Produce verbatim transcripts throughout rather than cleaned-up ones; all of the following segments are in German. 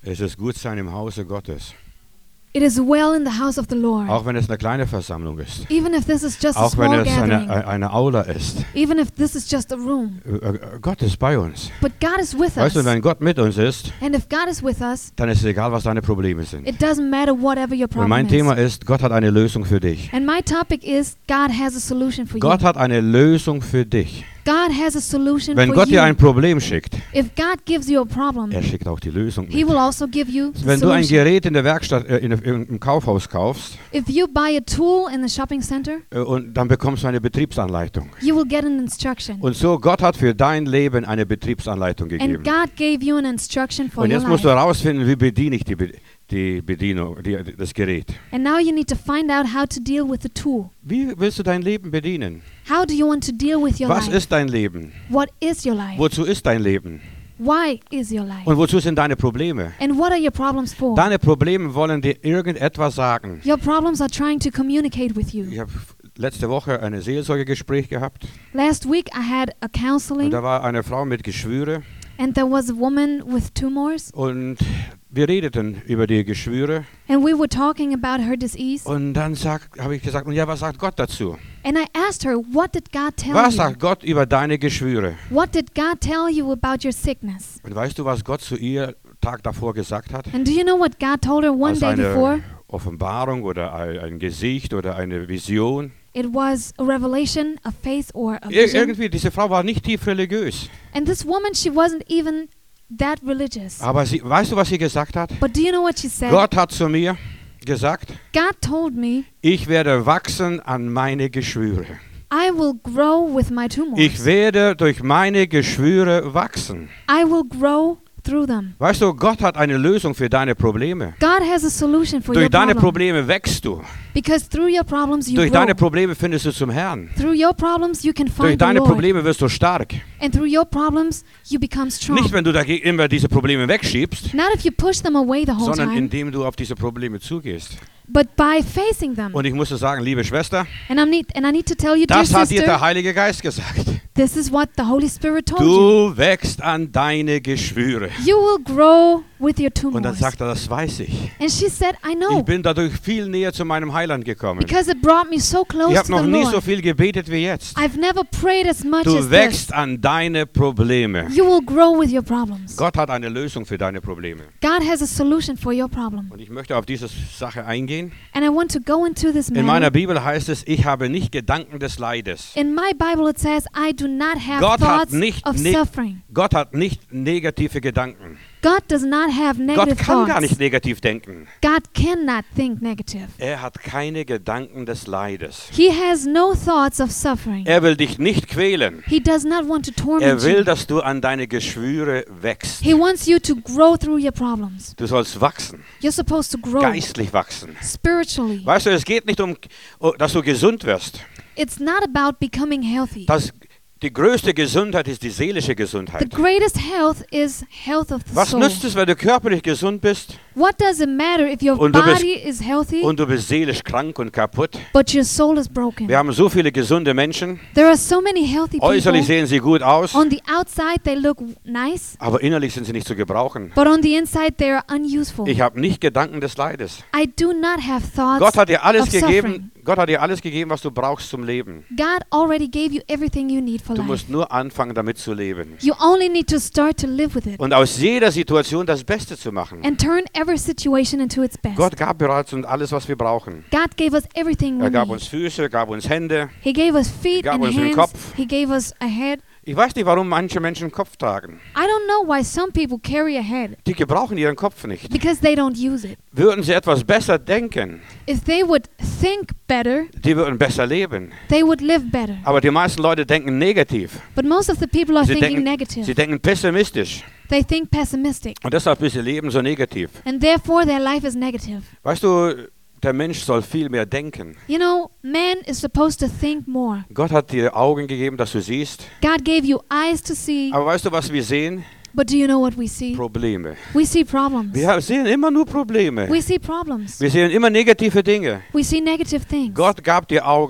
Es ist gut sein im Hause Gottes. It is well in the house of the Lord. Auch wenn es eine kleine Versammlung ist. Even if this is just a Auch wenn small es gathering. eine, eine Aula ist. Even if this is just a room. Gott ist bei uns. But God is with Weißt us. du, wenn Gott mit uns ist, And if God is with us, dann ist es egal, was deine Probleme sind. it doesn't matter whatever your Und problem mein Thema is. ist, Gott hat eine Lösung für dich. And my topic is God has a solution for you. Gott hat eine Lösung für dich. God has a solution Wenn for Gott you. dir ein Problem schickt, If God gives you a problem, er schickt auch die Lösung He mit. will also give you the Wenn du ein solution. Gerät in der Werkstatt, äh, in, in, im Kaufhaus kaufst, If you buy a tool in the shopping center, äh, und dann bekommst du eine Betriebsanleitung. you will get an instruction. Und so, Gott hat für dein Leben eine Betriebsanleitung gegeben. And God gave you an instruction for Und your jetzt musst du life. herausfinden, wie bediene ich die, Be- die Bedienung, die, das Gerät. And now you need to find out how to deal with the tool. Wie willst du dein Leben bedienen? How do you want to deal with your Was life? ist dein Leben? What is your life? Wozu ist dein Leben? Why is your life? Und wozu sind deine Probleme? And what are your problems for? Deine Probleme wollen dir irgendetwas sagen. Your problems are trying to communicate with you. Ich habe letzte Woche ein Seelsorgegespräch gehabt. Last week I had a Und counseling da war eine Frau mit Geschwüre. and there was a woman with tumors Und wir redeten über die Geschwüre. and we were talking about her disease. Und dann habe ich gesagt, und ja, was sagt Gott dazu? And I asked her, what did God tell Was you? sagt Gott über deine Geschwüre? What did God tell you about your sickness? Und weißt du, was Gott zu ihr Tag davor gesagt hat? And do you know what God told her one Als day before? eine Offenbarung oder ein, ein Gesicht oder eine Vision. It was a revelation, a faith, or a Ir vision. irgendwie, diese Frau war nicht tief religiös. And this woman, she wasn't even that religious. Aber sie, weißt du, was sie gesagt hat? But do you know what she said? Gott hat zu mir gesagt, God told me, ich werde wachsen an meine Geschwüre. I will grow with my tumors. Ich werde durch meine Geschwüre wachsen. I will grow through them. Weißt du, Gott hat eine Lösung für deine Probleme. God has a solution for Durch your deine problem. Probleme wächst du. Because through your problems you Durch grow. deine Probleme findest du zum Herrn. Through your problems you can Durch find the deine Lord. Probleme wirst du stark. And through your problems you become strong. Nicht, wenn du dagegen immer diese Probleme wegschiebst, Not if you push them away the whole sondern time, indem du auf diese Probleme zugehst. but by facing them. Und ich muss dir sagen, liebe Schwester, And I need and I need to tell you, dear das hat dir sister, der Heilige Geist gesagt. this is what the Holy Spirit told you. Du wächst an deine Geschwüre. You will grow with your Und dann tumors. sagt er, das weiß ich. And she said, I Ich know, bin dadurch viel näher zu meinem Heiland gekommen. because it brought me so Ich close habe to noch the nie so Lord. viel gebetet wie jetzt. I've never prayed as much Du as this. wächst an deine Probleme. You will grow with your problems. Gott hat eine Lösung für deine Probleme. God has a solution for your problem. Und ich möchte auf diese Sache eingehen. And I want to go into this In meiner matter. Bibel heißt es, ich habe nicht Gedanken des Leides. In my Bible it says, I do not have Gott hat thoughts nicht of ne- suffering. Gott hat nicht negative Gedanken. God does not have Gott negative kann gar thoughts. nicht negativ denken. God cannot think negative. Er hat keine Gedanken des Leides. He has no thoughts of suffering. Er will dich nicht quälen. He does not want to Er torment will, you. dass du an deine Geschwüre wächst. He wants you to grow through your problems. Du sollst wachsen, You're supposed to grow geistlich wachsen. spiritually. Weißt du, es geht nicht um, oh, dass du gesund wirst. It's not about becoming healthy. Das, die größte Gesundheit ist die seelische The Gesundheit. greatest health is health of the Was soul. nützt es, wenn du körperlich gesund bist What does it matter if your Und du bist- body is healthy und du bist seelisch krank und kaputt? but your soul is broken? Wir haben so viele gesunde Menschen. There are so many healthy Äußerlich people. sehen sie gut aus, On the outside they look nice, aber innerlich sind sie nicht zu gebrauchen. but on the inside they are unuseful. Ich habe nicht Gedanken des Leides. I do not have thoughts Gott hat dir alles of suffering. gegeben. Gott hat dir alles gegeben, was du brauchst zum Leben. God already gave you everything you need for Du life. musst nur anfangen, damit zu leben. You only need to start to live with it Und aus jeder Situation das Beste zu machen. and turn every situation into its best. Gott gab bereits uns alles, was wir brauchen. God gave us everything we Er gab need. uns Füße, gab uns Hände. He gave us feet gab and uns einen hands. Kopf. He gave us a head. Ich weiß nicht, warum manche Menschen einen Kopf tragen. I don't know why some people carry a head Die gebrauchen ihren Kopf nicht. because they don't use it. Würden sie etwas besser denken, If they would think better, die würden besser leben. they would live better. Aber die meisten Leute denken negativ. But most of the people are Sie thinking denken, negative. sie denken pessimistisch. They think pessimistic. Und deshalb ist ihr Leben so negativ. And therefore their life is negative. Weißt du, der Mensch soll viel mehr denken. You know, man is supposed to think more. Gott hat dir Augen gegeben, dass du siehst. God gave you eyes to see, Aber weißt du, was wir sehen? but do you know what we see? Probleme. We see problems. Wir sehen immer nur Probleme. We see problems. Wir sehen immer negative Dinge. We see negative things. Gott gab dir Augen.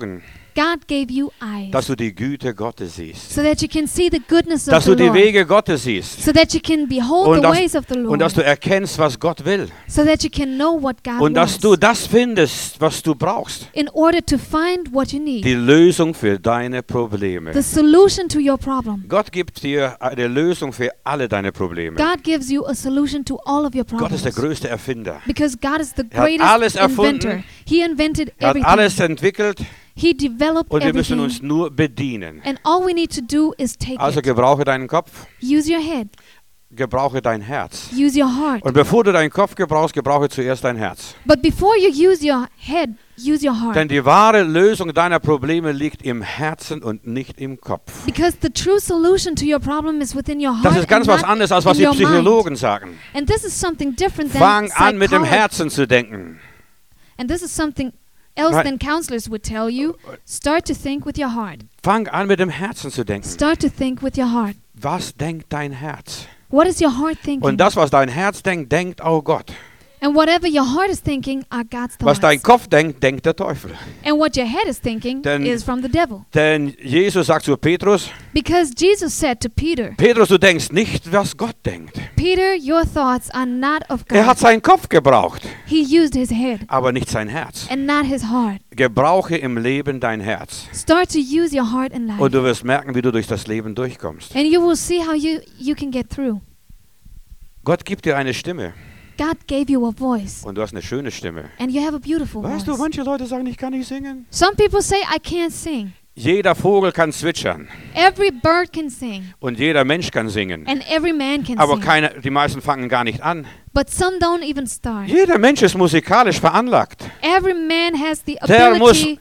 God gave you eyes dass du die Güte Gottes siehst, so that you can see the goodness of dass the du die Lord, Wege Gottes siehst so that you can behold und the dass, ways of the und Lord, dass du erkennst, was Gott will so that you can know what God und dass wants, du das findest, was du brauchst, in order to find what you need, die Lösung für deine Probleme. the solution to your problem. Gott gibt dir eine Lösung für alle deine Probleme. God gives you a solution to all of your Gott ist der problems. größte Erfinder. Because God is the Er hat greatest alles erfunden. inventor. He invented Er hat everything. alles entwickelt He developed und wir müssen everything. uns nur bedienen. And all we need to do is take Also it. gebrauche deinen Kopf, Use your head. gebrauche dein Herz. Use your heart. Und bevor du deinen Kopf gebrauchst, gebrauche zuerst dein Herz. But before you use your head, use your heart. Denn die wahre Lösung deiner Probleme liegt im Herzen und nicht im Kopf. Because the true solution to your problem is within your heart Das ist ganz and was not anderes, als was in die your mind. Psychologen sagen. And this is something different than Fang an, mit dem psychology. Herzen zu denken. And this is something else Nein. than counselors would tell you. Start to think with your heart. Fang an, mit dem Herzen zu denken. Start to think with your heart. Was denkt dein Herz? What is your heart thinking? Und das, was dein Herz denkt, denkt auch Gott. And whatever your heart is thinking are God's Was thoughts. dein Kopf denkt, denkt der Teufel. And what your head is thinking Denn- is from the devil. Denn Jesus sagt zu Petrus, Because Jesus said to Peter, Petrus, du denkst nicht, was Gott denkt. Peter, your thoughts are not of Er hat God. seinen Kopf gebraucht, He used his head aber nicht sein Herz. and not his heart. Gebrauche im Leben dein Herz. Start to use your heart in life. Und du wirst merken, wie du durch das Leben durchkommst. And you will see how you, you can get through. Gott gibt dir eine Stimme God gave you a voice. und du hast eine schöne Stimme. And you have a beautiful Weißt du, voice. manche Leute sagen, ich kann nicht singen. Some people say, I can't sing. Jeder Vogel kann zwitschern Every bird can sing. und jeder Mensch kann singen. And every man can Aber sing. keine, die meisten fangen gar nicht an. But some don't even start. Jeder Mensch ist musikalisch veranlagt. Every man has the Der muss- ability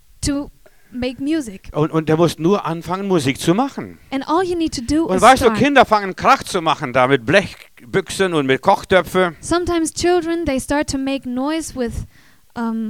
to make music. Und, und der muss nur anfangen, Musik zu machen. And all you need to do Und is weißt du, start. Kinder fangen Krach zu machen da mit Blechbüchsen und mit Kochtöpfe. Sometimes children, they start to make noise with um,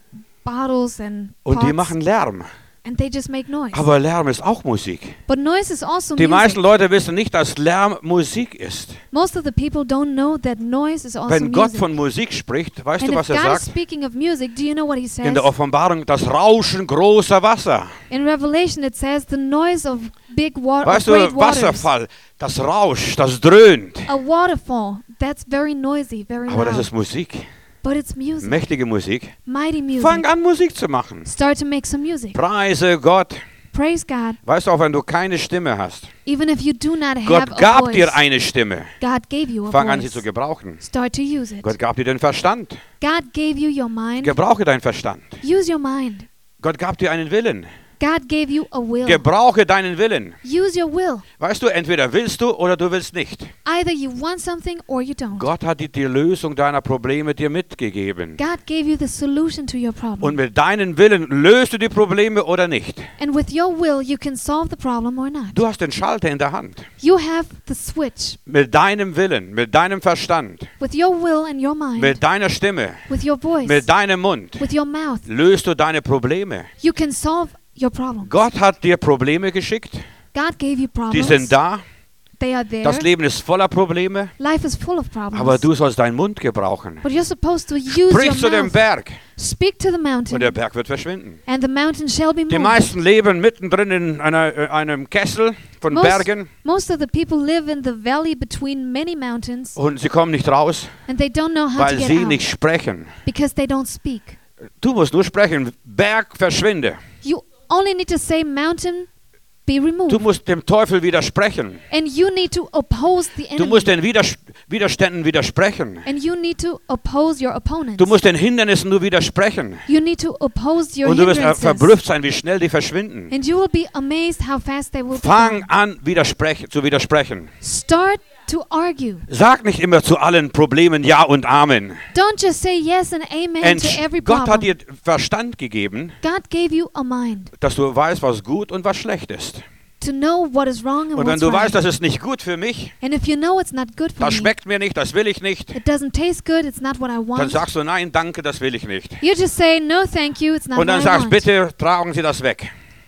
bottles and Und die pots, machen Lärm. and they just make noise. Aber Lärm ist auch Musik. But noise is also Die meisten music. Leute wissen nicht, dass Lärm Musik ist. Most of the people don't know that noise is also Wenn Gott music. von Musik spricht, weißt And du, if was er God is sagt? speaking of music, do you know what he says? In der Offenbarung, das Rauschen großer Wasser. In Revelation it says the noise of big water, Weißt great du, waters. Wasserfall, das rauscht, das dröhnt. A waterfall, that's very noisy, very Aber das loud. ist Musik, But it's music, mächtige Musik. mighty music. Fang an, Musik zu machen. Start to make some music. Preise Gott. Praise God. Weißt du, auch wenn du keine Stimme hast, Even if you do not have Gott a gab voice, dir eine Stimme. God gave you a Fang an, sie voice. zu gebrauchen. Start to use it. Gott gab dir den Verstand. God gave you your mind. Gebrauche deinen Verstand. Use your mind. Gott gab dir einen Willen. God gave you a will. Gebrauche deinen Willen. Use your will. Weißt du, entweder willst du oder du willst nicht. Either you want something or you don't. Gott hat dir die Lösung deiner Probleme dir mitgegeben. God gave you the solution to your problem. Und mit deinem Willen löst du die Probleme oder nicht. And with your will, you can solve the problem or not. Du hast den Schalter in der Hand. You have the switch. Mit deinem Willen, mit deinem Verstand, With your will and your mind, mit deiner Stimme, with your voice, mit deinem Mund with your mouth, löst du deine Probleme. you can solve your problems. Gott hat dir Probleme geschickt. God gave you Die problems. sind da. They are there. Das Leben ist voller Probleme. Life is full of problems. Aber du sollst deinen Mund gebrauchen. But you're supposed to use Sprich zu your dem mouth. Berg Speak to the mountain, und der Berg wird verschwinden. and the mountain shall be Die moved. meisten leben mittendrin in einer, äh, einem Kessel von Most, Bergen most of the people live in the valley between many mountains, und sie kommen nicht raus, and they don't know how weil to get sie out nicht sprechen. because they don't speak. Du musst nur sprechen. Berg, verschwinde. You only need to say, mountain, be removed. Du musst dem Teufel widersprechen. And you need to oppose the Du musst enemy. den Widers Widerständen widersprechen. And you need to oppose your opponents. Du musst den Hindernissen nur widersprechen. You need to oppose your Und du wirst äh, hindrances. verblüfft sein, wie schnell die verschwinden. And you will be amazed how fast they will be Fang gone. an, widersprech zu widersprechen. Start to argue. Sag nicht immer zu allen Problemen Ja und Amen. Don't just say yes and amen Entsch to every Gott hat problem. dir Verstand gegeben, God gave you a mind dass du weißt, was gut und was schlecht ist. to know what is wrong and Und wenn what's du right. weißt, das ist nicht gut für mich, And if you know it's not good for das me, schmeckt mir nicht, das will ich nicht, it doesn't taste good, it's not what I dann want, sagst du, nein, danke, das will ich nicht. you just say, no thank you, it's not Und dann what I sagst, want. bitte tragen Sie das weg.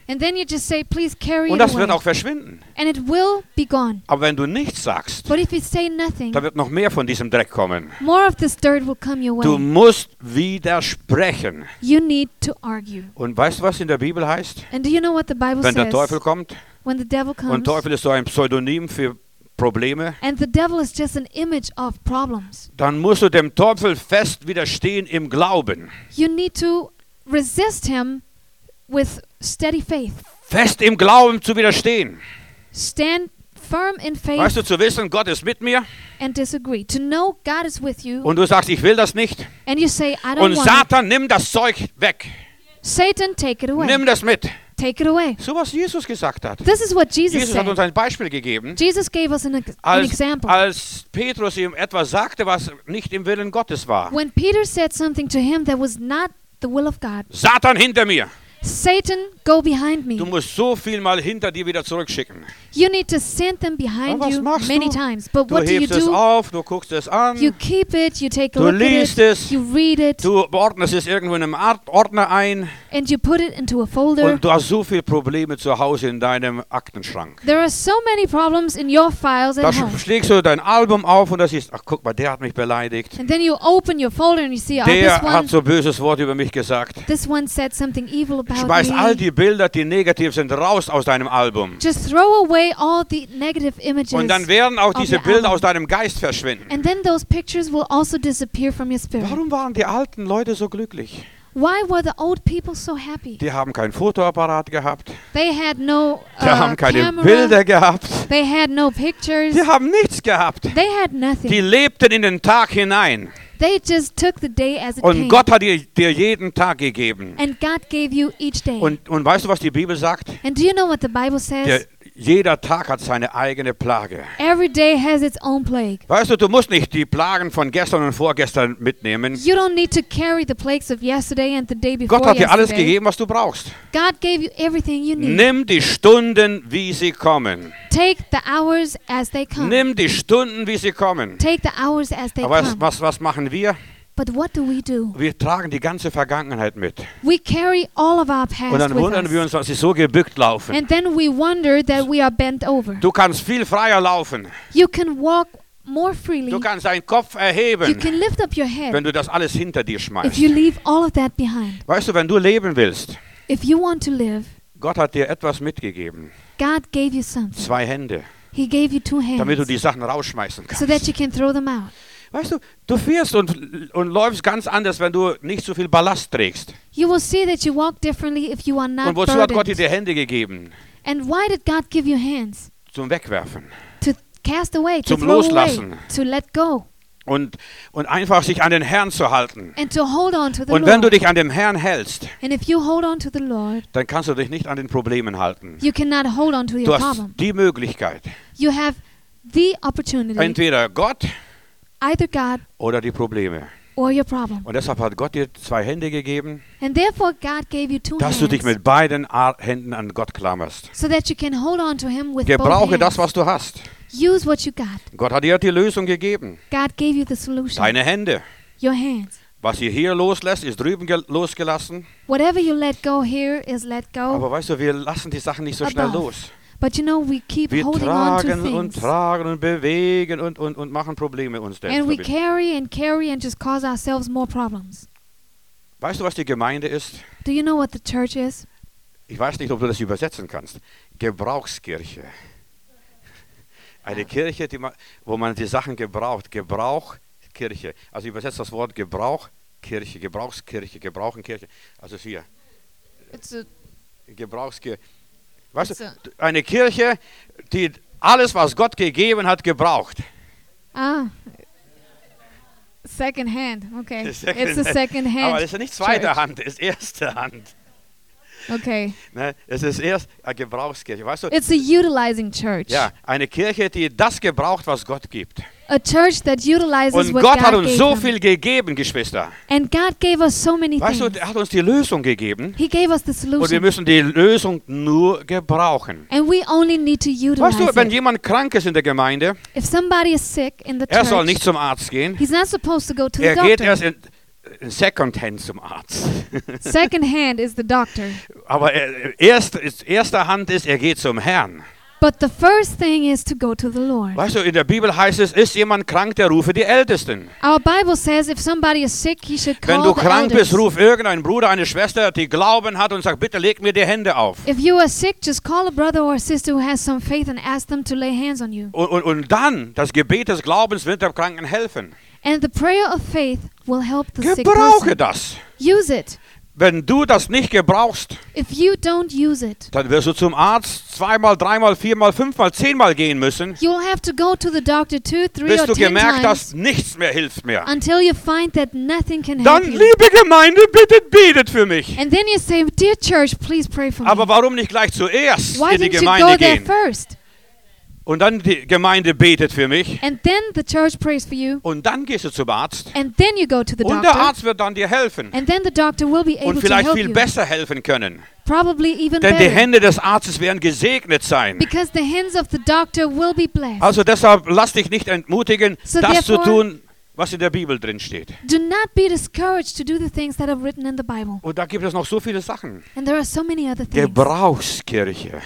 And then you just say, please carry Und it das away. wird auch verschwinden. And it will be gone. Aber wenn du nichts sagst, But if you say nothing, da wird noch mehr von diesem Dreck kommen. more of this dirt will come your Du way. musst widersprechen. You need to argue. Und weißt du, was in der Bibel heißt? And do you know what the Bible Wenn der says? Teufel kommt, When the devil und comes, Teufel ist so ein Pseudonym für Probleme, and the devil is just an image of problems, dann musst du dem Teufel fest widerstehen im Glauben. you need to resist him with steady faith. Fest im Glauben zu widerstehen. Stand firm in faith Weißt du, zu wissen, Gott ist mit mir and disagree. To know God is with you, und du sagst, ich will das nicht. and you say, I don't Und want it. Satan, nimm das Zeug weg. Satan, take it away. Nimm das mit. Take it away. So was Jesus gesagt hat. This is what Jesus, Jesus hat uns said. ein Beispiel gegeben. Jesus gave us an, ex- an Als, example. als Petrus ihm etwas sagte, was nicht im Willen Gottes war. When Peter said something to him that was not the will of God, Satan hinter mir. Satan, go behind me. Du musst so viel mal hinter dir wieder zurückschicken. You need to send them behind Aber was you machst many du? times. But Du what do you hebst es do? auf, du guckst es an, You keep it, you take a du look liest at it, es, you read it, du ordnest es irgendwo in einem Art- Ordner ein and you put it into a folder. und du hast so viele Probleme zu Hause in deinem Aktenschrank. There are so many problems in your files Da at home. sch- schlägst du dein Album auf und da siehst, ach guck mal, der hat mich beleidigt. And then you open your folder and you see, oh, Der this one, hat so böses Wort über mich gesagt. this one said something evil about Schmeiß all me. die Bilder, die negativ sind, raus aus deinem Album. Just throw away all the negative images. Und dann werden auch of diese your Bilder album. aus deinem Geist verschwinden. And then those pictures will also disappear from your spirit. Warum waren die alten Leute so glücklich? Why were the old people so happy? Die haben keinen Fotoapparat gehabt. They had no Die uh, haben keine camera. Bilder gehabt. They had no pictures. Die haben nichts gehabt. They had nothing. Die lebten in den Tag hinein. They just took the day as it Und came. Gott hat dir, dir jeden Tag gegeben. And God gave you each day. Und, und weißt du, was die Bibel sagt? And do you know what the Bible says? Der, jeder Tag hat seine eigene Plage. Every day has its own plague. Weißt du, du musst nicht die Plagen von gestern und vorgestern mitnehmen. You don't need to carry the plagues of yesterday and the day before Gott hat dir alles yesterday. gegeben, was du brauchst. God gave you everything you need. Nimm die Stunden, wie sie kommen. Take the hours as they come. Nimm die Stunden, wie sie kommen. Take the hours as they Aber was, come. was, was machen wir? But what do we do? Wir tragen die ganze Vergangenheit mit. We carry all of our Und past dann with wundern wir us. uns, dass sie so gebückt laufen. And then we wonder that we are bent over. Du kannst viel freier laufen. You can walk more freely. Du kannst deinen Kopf You erheben, can lift up your wenn head du das alles hinter dir if schmeißt. you leave all of that behind. Weißt du, wenn du leben willst, If you want to live, Gott hat dir etwas mitgegeben. God gave you something. Zwei Hände, He gave you two damit du hands die Sachen rausschmeißen so kannst. that you can throw them out. Weißt du, du fährst und, und läufst ganz anders, wenn du nicht so viel Ballast trägst. You will see that you walk differently if you are not Und wozu hat Gott dir burdened. die Hände gegeben? And why did God give you hands? Zum Wegwerfen. To cast away, to Zum throw Loslassen. away, to let go, Und, und einfach sich an den Herrn zu halten. and to hold on to the Und wenn du Lord. dich an dem Herrn hältst, And if you hold on to the Lord, dann kannst du dich nicht an den Problemen halten. you cannot hold on to Du your hast problem. die Möglichkeit, You have the opportunity, entweder Gott either God oder die Probleme. or your problem. Und deshalb hat Gott dir zwei Hände gegeben, And therefore God gave you two dass du dich hands mit beiden Ar- Händen an Gott klammerst. so that you can hold on to Him with both Gebrauche das, hands. was du hast. Use what you got. Gott hat dir die Lösung gegeben. God gave you the solution. Deine Hände. Your hands. Was ihr hier loslässt, ist drüben gel- losgelassen. Whatever you let go here is let go. Aber weißt du, wir lassen die Sachen nicht so schnell Above. los. But you know, we keep Wir holding on to tragen und things. tragen und bewegen und, und, und machen Probleme uns selbst And we damit. carry and carry and just cause ourselves more problems. Weißt du, was die Gemeinde ist? Do you know what the church is? Ich weiß nicht, ob du das übersetzen kannst. Gebrauchskirche. Eine Kirche, die man, wo man die Sachen gebraucht. Gebrauchkirche. Also übersetzt das Wort Gebrauch, Kirche, Gebrauchskirche, Gebrauchenkirche. Also hier, It's a, Gebrauchskirche. Weißt It's du, a- eine Kirche, die alles, was Gott gegeben hat, gebraucht. ah, second hand. Okay, Second it's a hand. second hand. Aber das ist ja nicht zweite church. Hand, das ist erste Hand. Okay, Ne? Es ist erst eine Gebrauchskirche. Weißt du, it's a utilizing church. ja, eine Kirche, die das gebraucht, was Gott gibt. A church that utilizes Und what Gott God hat uns gave so them. viel gegeben, Geschwister. And God gave us so many Weißt du, things. er hat uns die Lösung gegeben. He gave us the Und wir solution. müssen die Lösung nur gebrauchen. And we only need to Weißt utilize du, wenn it. jemand krank ist in der Gemeinde, If somebody is sick in the er soll church, nicht zum Arzt gehen. he's not supposed to go to the Er geht doctor. erst in, Secondhand zum Arzt. Second hand is the doctor. Aber er, erst, erster Hand ist, er geht zum Herrn. But the first thing is to go to the Lord. Weißt du, in der Bibel heißt es, ist jemand krank, der rufe die Ältesten. Our Bible says if somebody is sick, he should Wenn call du the krank elders. bist, ruf irgendeinen Bruder, eine Schwester, die Glauben hat und sag, bitte leg mir die Hände auf. If you are sick, just call a brother or a sister who has some faith and ask them to lay hands on you. Und, und, und dann, das Gebet des Glaubens wird dem Kranken helfen. And the prayer of faith will help the sick Gebrauche person. das. Use it. Wenn du das nicht gebrauchst, If you don't use it, dann wirst du zum Arzt zweimal, dreimal, viermal, fünfmal, zehnmal gehen müssen, you'll have to go to the doctor two, three, bis or du ten gemerkt hast, times nichts mehr hilft mehr. until you find that nothing can Dann, help you. liebe Gemeinde, bitte betet für mich. And then you say, dear church, please pray for Aber me. warum nicht gleich zuerst Why in die didn't you go Gemeinde there gehen? first? Und dann die Gemeinde betet für mich. And then the church prays for you. Und dann gehst du zum Arzt. And then you go to the Und der doctor. Arzt wird dann dir helfen. And then the doctor will be able Und to vielleicht help viel you. besser helfen können. Probably even Denn die better. Hände des Arztes werden gesegnet sein. Because the hands of the doctor will be blessed. Also deshalb lass dich nicht entmutigen, So das zu therefore- tun, was in der Bibel drin steht. Do not be discouraged to do the things that are written in the Bible. Und da gibt es noch so viele Sachen. And there are so many other things. Gebrauchskirche.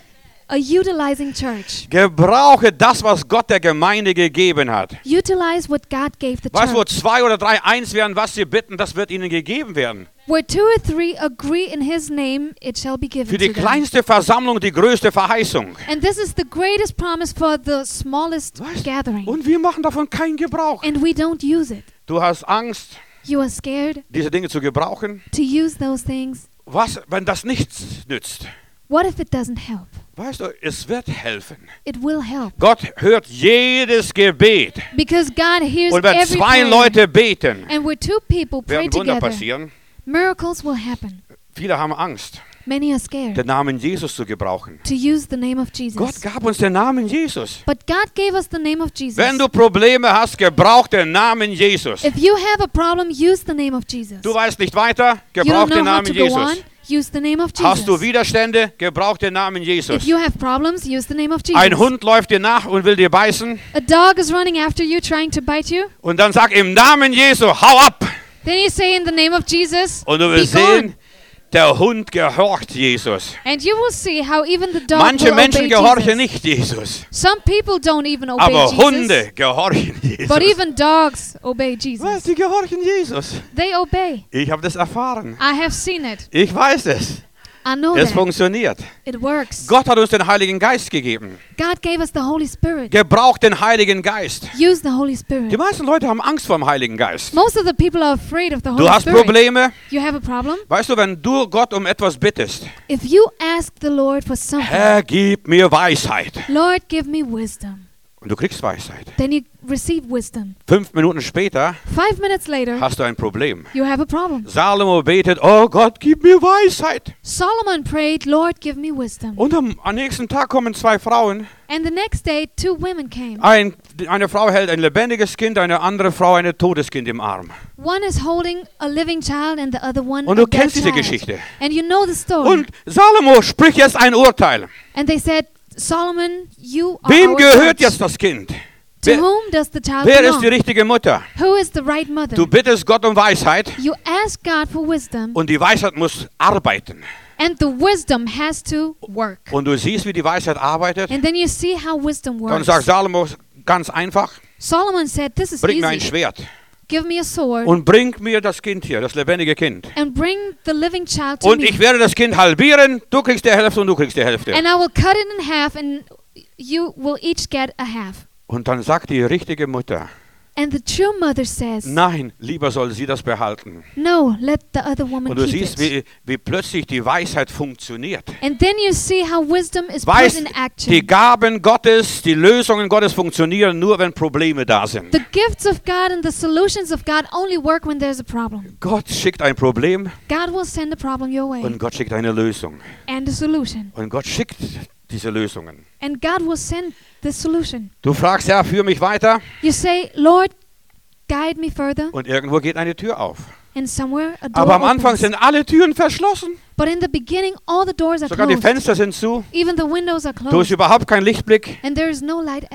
A utilizing church. Gebrauche das, was Gott der Gemeinde gegeben hat. Utilize what God gave the Weißt du, wo church. zwei oder drei eins werden, was sie bitten, das wird ihnen gegeben werden. Where two or three agree in his name, it shall be Für given die to them. kleinste Versammlung die größte Verheißung. And this is the greatest promise for the smallest Was? gathering. Und wir machen davon keinen Gebrauch. And we don't use it. Du hast Angst, You are scared diese Dinge zu gebrauchen. to use those things. Was, wenn das nichts nützt? What if it doesn't help? Weißt du, es wird helfen. It will help. Gott hört jedes Gebet. Because God hears Und wenn every zwei prayer. Leute beten, And where two people pray werden Wunder together, passieren. miracles will happen. Viele haben Angst, Many are scared den Namen Jesus zu gebrauchen. to use the name of Gott Jesus. gab uns den Namen Jesus. But God gave us the name of Jesus. Wenn du Probleme hast, gebrauch den Namen Jesus. If you have a problem, use the name of Jesus. Du weißt nicht weiter, You gebrauch don't know den how Namen to go on, Jesus. use the name of Hast du Jesus. Widerstände, gebrauch den Namen Jesus. If you have problems, use the name of Jesus. Ein Hund läuft dir nach und will dir beißen. A dog is running after you, trying to bite you. Und dann sag im Namen Jesu, hau ab. Then you say in the name of Jesus, Und du be wirst gone. sehen, der Hund gehorcht Jesus. And you will see how even the dog Manche will Menschen obey gehorchen Jesus. nicht Jesus. Some people don't even obey Aber Jesus. Hunde gehorchen Jesus. But even dogs obey Was? Jesus. Die gehorchen Jesus. They obey. Ich habe das erfahren. I have seen it. Ich weiß es. I know Es that. funktioniert. It works. Gott hat uns den Heiligen Geist gegeben. God gave us the Holy Spirit. Gebraucht den Heiligen Geist. Use the Holy Die Spirit. meisten Leute haben Angst vor dem Heiligen Geist. Most of the people are afraid of the Du Holy hast Spirit. Probleme. You have a problem? Weißt du, wenn du Gott um etwas bittest, If you ask the Lord for something, Herr, gib mir Weisheit. Lord, give me wisdom. Und du kriegst Weisheit. Then you receive wisdom. Fünf Minuten später Five minutes later, hast du ein Problem. you have a problem. Salomo betet, oh Gott, gib mir Weisheit. Solomon prayed, Lord, give me wisdom. Und am, am nächsten Tag kommen zwei Frauen. And the next day, two women came. Ein, eine Frau hält ein lebendiges Kind, eine andere Frau ein totes Kind im Arm. One is holding a living child and the other one Und a du dead kennst diese child. Geschichte. And you know the story. Und Salomo spricht jetzt ein Urteil. And they said, Solomon, you are Wem our gehört judge. jetzt das Kind? To Wer, whom does the child wer ist die belong? richtige Mutter? Who is the right mother? Du bittest Gott um Weisheit You ask God for wisdom, und die Weisheit muss arbeiten. and the wisdom has to work. Und du siehst, wie die Weisheit arbeitet. And then you see how wisdom Dann works. sagt Salomo ganz einfach, Solomon said, this is bring mir ein easy. Schwert Give me a sword und bring mir das Kind hier, das lebendige Kind. and bring the living child to Und me. ich werde das Kind halbieren, du kriegst die Hälfte und du kriegst die Hälfte. And I will cut it in half, and you will each get a half. Und dann sagt die richtige Mutter, And the true mother says, nein, lieber soll sie das behalten. no, let the other woman Und du keep siehst, it. wie, wie plötzlich die Weisheit funktioniert. And then you see how wisdom is put Weißt, in die action. Gaben Gottes, die Lösungen Gottes funktionieren nur, wenn Probleme da sind. The gifts of God and the solutions of God only work when there's a problem. Gott schickt ein Problem God will send a problem your way und Gott schickt eine Lösung. and a solution. Und Gott schickt diese Lösungen. And God will send the solution. Du fragst, Herr, führ mich weiter. You say, Lord, guide me further. Und irgendwo geht eine Tür auf. And somewhere a door Aber am Anfang opens. sind alle Türen verschlossen. But in the beginning, all the doors are Sogar die closed. Fenster sind zu. Even the windows are Du hast closed. überhaupt keinen Lichtblick. And there is no light at all.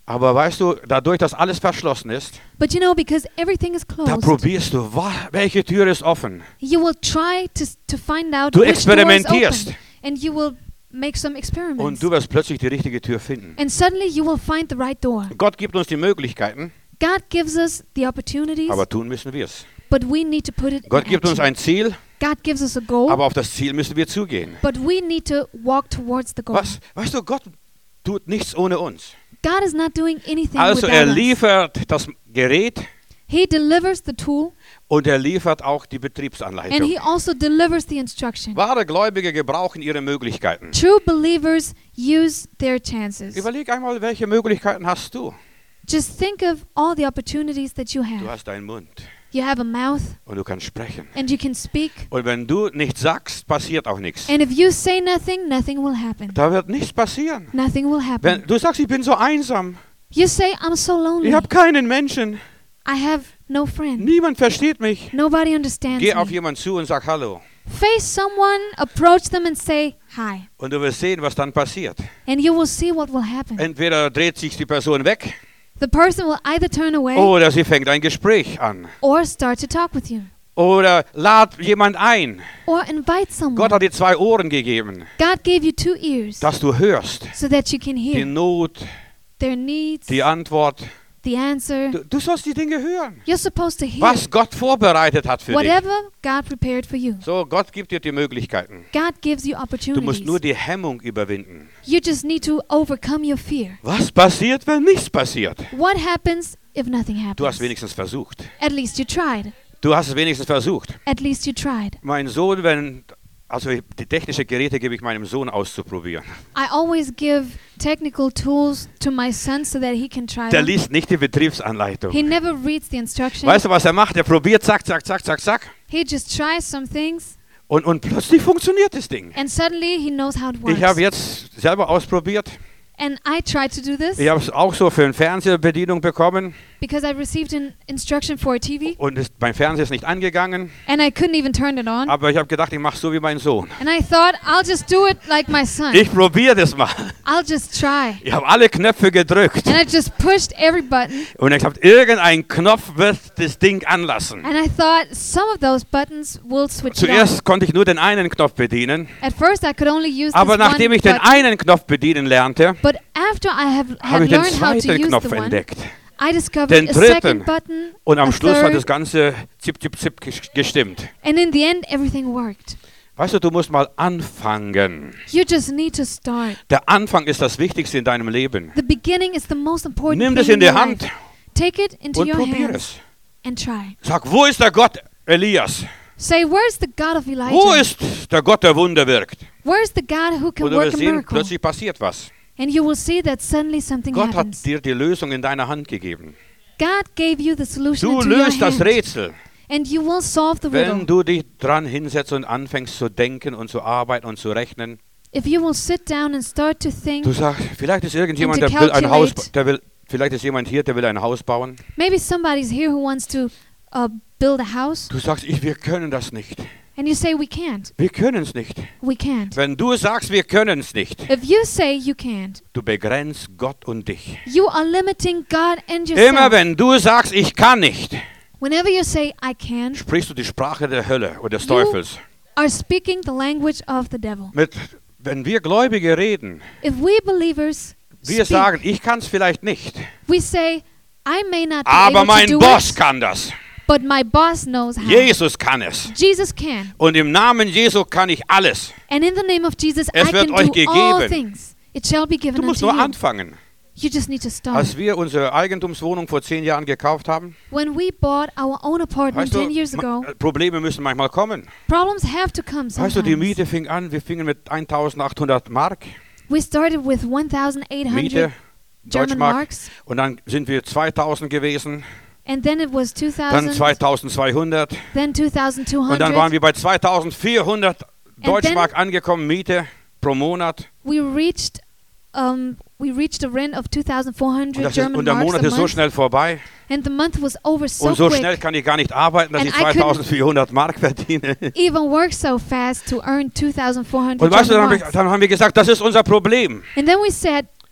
Aber weißt du, dadurch, dass alles verschlossen ist, But you know, because everything is da closed, probierst du, wa- welche Tür ist offen. you will try to s- to find out Du which door is experimentierst. open, and you will make some Und experiments. du wirst plötzlich die richtige Tür finden. And suddenly you will find the right door. Gott gibt uns die Möglichkeiten, God gives us the opportunities, aber tun müssen wir es. but we need to put it Gott in gibt uns action. ein Ziel, God gives us a goal, aber auf das Ziel müssen wir zugehen. but we need to walk towards the goal. Was? Weißt du, Gott tut nichts ohne uns. God is not doing anything Also without er us. liefert das Gerät He delivers the tool, und er liefert auch die and Betriebsanleitung. he also delivers the instruction. Wahre Gläubige gebrauchen ihre Möglichkeiten. True believers use their chances. Überleg einmal, welche Möglichkeiten hast du? Just think of all the opportunities that you Du have. hast einen Mund You have a mouth, und du kannst sprechen. and you can speak. Und wenn du nichts sagst, passiert auch nichts. And if you say nothing, nothing will happen. Da wird nichts passieren. Nothing will Wenn happen. du sagst, ich bin so einsam, You say, I'm so lonely. ich habe keinen Menschen, I have no friend. niemand versteht mich. Nobody understands Geh auf me. jemanden zu und sag Hallo. Face someone, approach them and say hi. Und du wirst sehen, was dann passiert. And you will see what will happen. Entweder dreht sich die Person weg The person will either turn away oder sie fängt ein Gespräch an. or start to talk with you. Oder lad jemand ein. Or invite Gott someone. hat dir zwei Ohren gegeben, God gave you two ears dass du hörst. so that you can Die hear Not, their needs, die Antwort. the answer. Du, du sollst die Dinge hören, You're supposed to hear was Gott vorbereitet hat für dich. whatever God prepared for you. So, Gott gibt dir die Möglichkeiten. God gives you Du musst opportunities. nur die Hemmung überwinden. You just need to overcome your fear. Was passiert, wenn nichts passiert? What happens if nothing Du hast happens? wenigstens versucht. At least you tried. Du hast es wenigstens versucht. At least you tried. Mein Sohn, wenn, also die technischen Geräte gebe ich meinem Sohn auszuprobieren. I always give technical tools to my son so that he can try Der them. liest nicht die Betriebsanleitung. He never reads the instructions. Weißt du, was er macht? Er probiert, zack, zack, zack, zack, zack. He just tries some things, Und, und plötzlich funktioniert das Ding. and suddenly he knows how it works. Ich habe jetzt selber ausprobiert. And I tried to do this Ich habe es auch so für eine Fernsehbedienung bekommen. because I received an instruction for a T V, Und es, mein Fernseher ist nicht angegangen. and I couldn't even turn it on. Aber ich habe gedacht, ich mache so wie mein Sohn. And I thought, I'll just do it like my son. Ich probiere das mal. I'll just try. Ich habe alle Knöpfe gedrückt. And I just pushed every button, Und ich habe, irgendein Knopf wird das Ding anlassen. and I thought some of those buttons will switch it on. Zuerst konnte ich nur den einen Knopf bedienen. At first, I could only use Aber this nachdem one ich den button, einen Knopf bedienen lernte, but after I have, have habe ich den learned how to zweiten use Knopf the one, entdeckt. I discovered Den a dritten. second button, Und am a Schluss hat third, das Ganze zip, zip, zip ges- gestimmt. and in the end, everything worked. Weißt du, du musst mal anfangen. You just need to start. Der Anfang ist das Wichtigste in deinem Leben. The beginning is the most important Nimm thing das in in die your Hand life. Take it into und your probier hands es. and try. Sag, wo ist der Gott Elias? Say, where's the God of Wo Elijah? ist der Gott, der Wunder wirkt? Where's the God who can Und du work wirst a sehen, miracle? plötzlich passiert was. And you will see that suddenly something Gott hat happens. dir die Lösung in deiner Hand gegeben. God gave you the solution Du into your löst das hand, Rätsel, and you will solve the wenn riddle. du dich dran hinsetzt und anfängst zu denken und zu arbeiten und zu rechnen. If you will sit down and start to think, Du sagst, vielleicht ist irgendjemand, And der to will ein Haus, calculate. der will, vielleicht ist jemand hier, der will ein Haus bauen. maybe somebody's here who wants to uh, build a house, Du sagst, ich, wir können das nicht. and you say, we can't. Wir können es nicht. We can't. Wenn du sagst, wir können es nicht, If you say you can't, du begrenzt Gott und dich. you are limiting God and Immer yourself. wenn du sagst, ich kann nicht, Whenever you say, I can't, sprichst du die Sprache der Hölle oder des You- Teufels. are speaking the language of the devil. Mit, wenn wir Gläubige reden, If we believers wir speak, sagen, ich kann es vielleicht nicht, we say, I may not be aber able mein to do Boss it, kann das. but my boss knows how. Jesus kann es. Jesus can. Und im Namen Jesu kann ich alles. And in the name of Jesus, Es I wird can euch do all gegeben. things. It shall be given Du musst unto nur you. anfangen. You just need to start. Als wir unsere Eigentumswohnung vor zehn Jahren gekauft haben, When we bought our own apartment weißt du, ten years ago, ma- Probleme müssen manchmal kommen. problems have to come Weißt du, die sometimes. Miete fing an, wir fingen mit eintausendachthundert Mark We started with one thousand eight hundred Miete, German Deutschmark, marks, und dann sind wir zweitausend gewesen, and then it was two dann thousand, zweitausendzweihundert then two thousand two und dann waren hundred. wir bei zweitausendvierhundert then- Deutschmark angekommen, Miete pro Monat. We reached, um, we reached a rent of two thousand four Und, hundred das ist, German und der marks Monat a ist so month, schnell vorbei. and the month was over so Und so quick. schnell kann ich gar nicht arbeiten, dass And ich I couldn't- zweitausendvierhundert Mark verdiene. Even work so fast to earn two thousand four hundred Und weißt du, dann German haben, wir, marks. dann haben wir gesagt, das ist unser Problem. And then we said,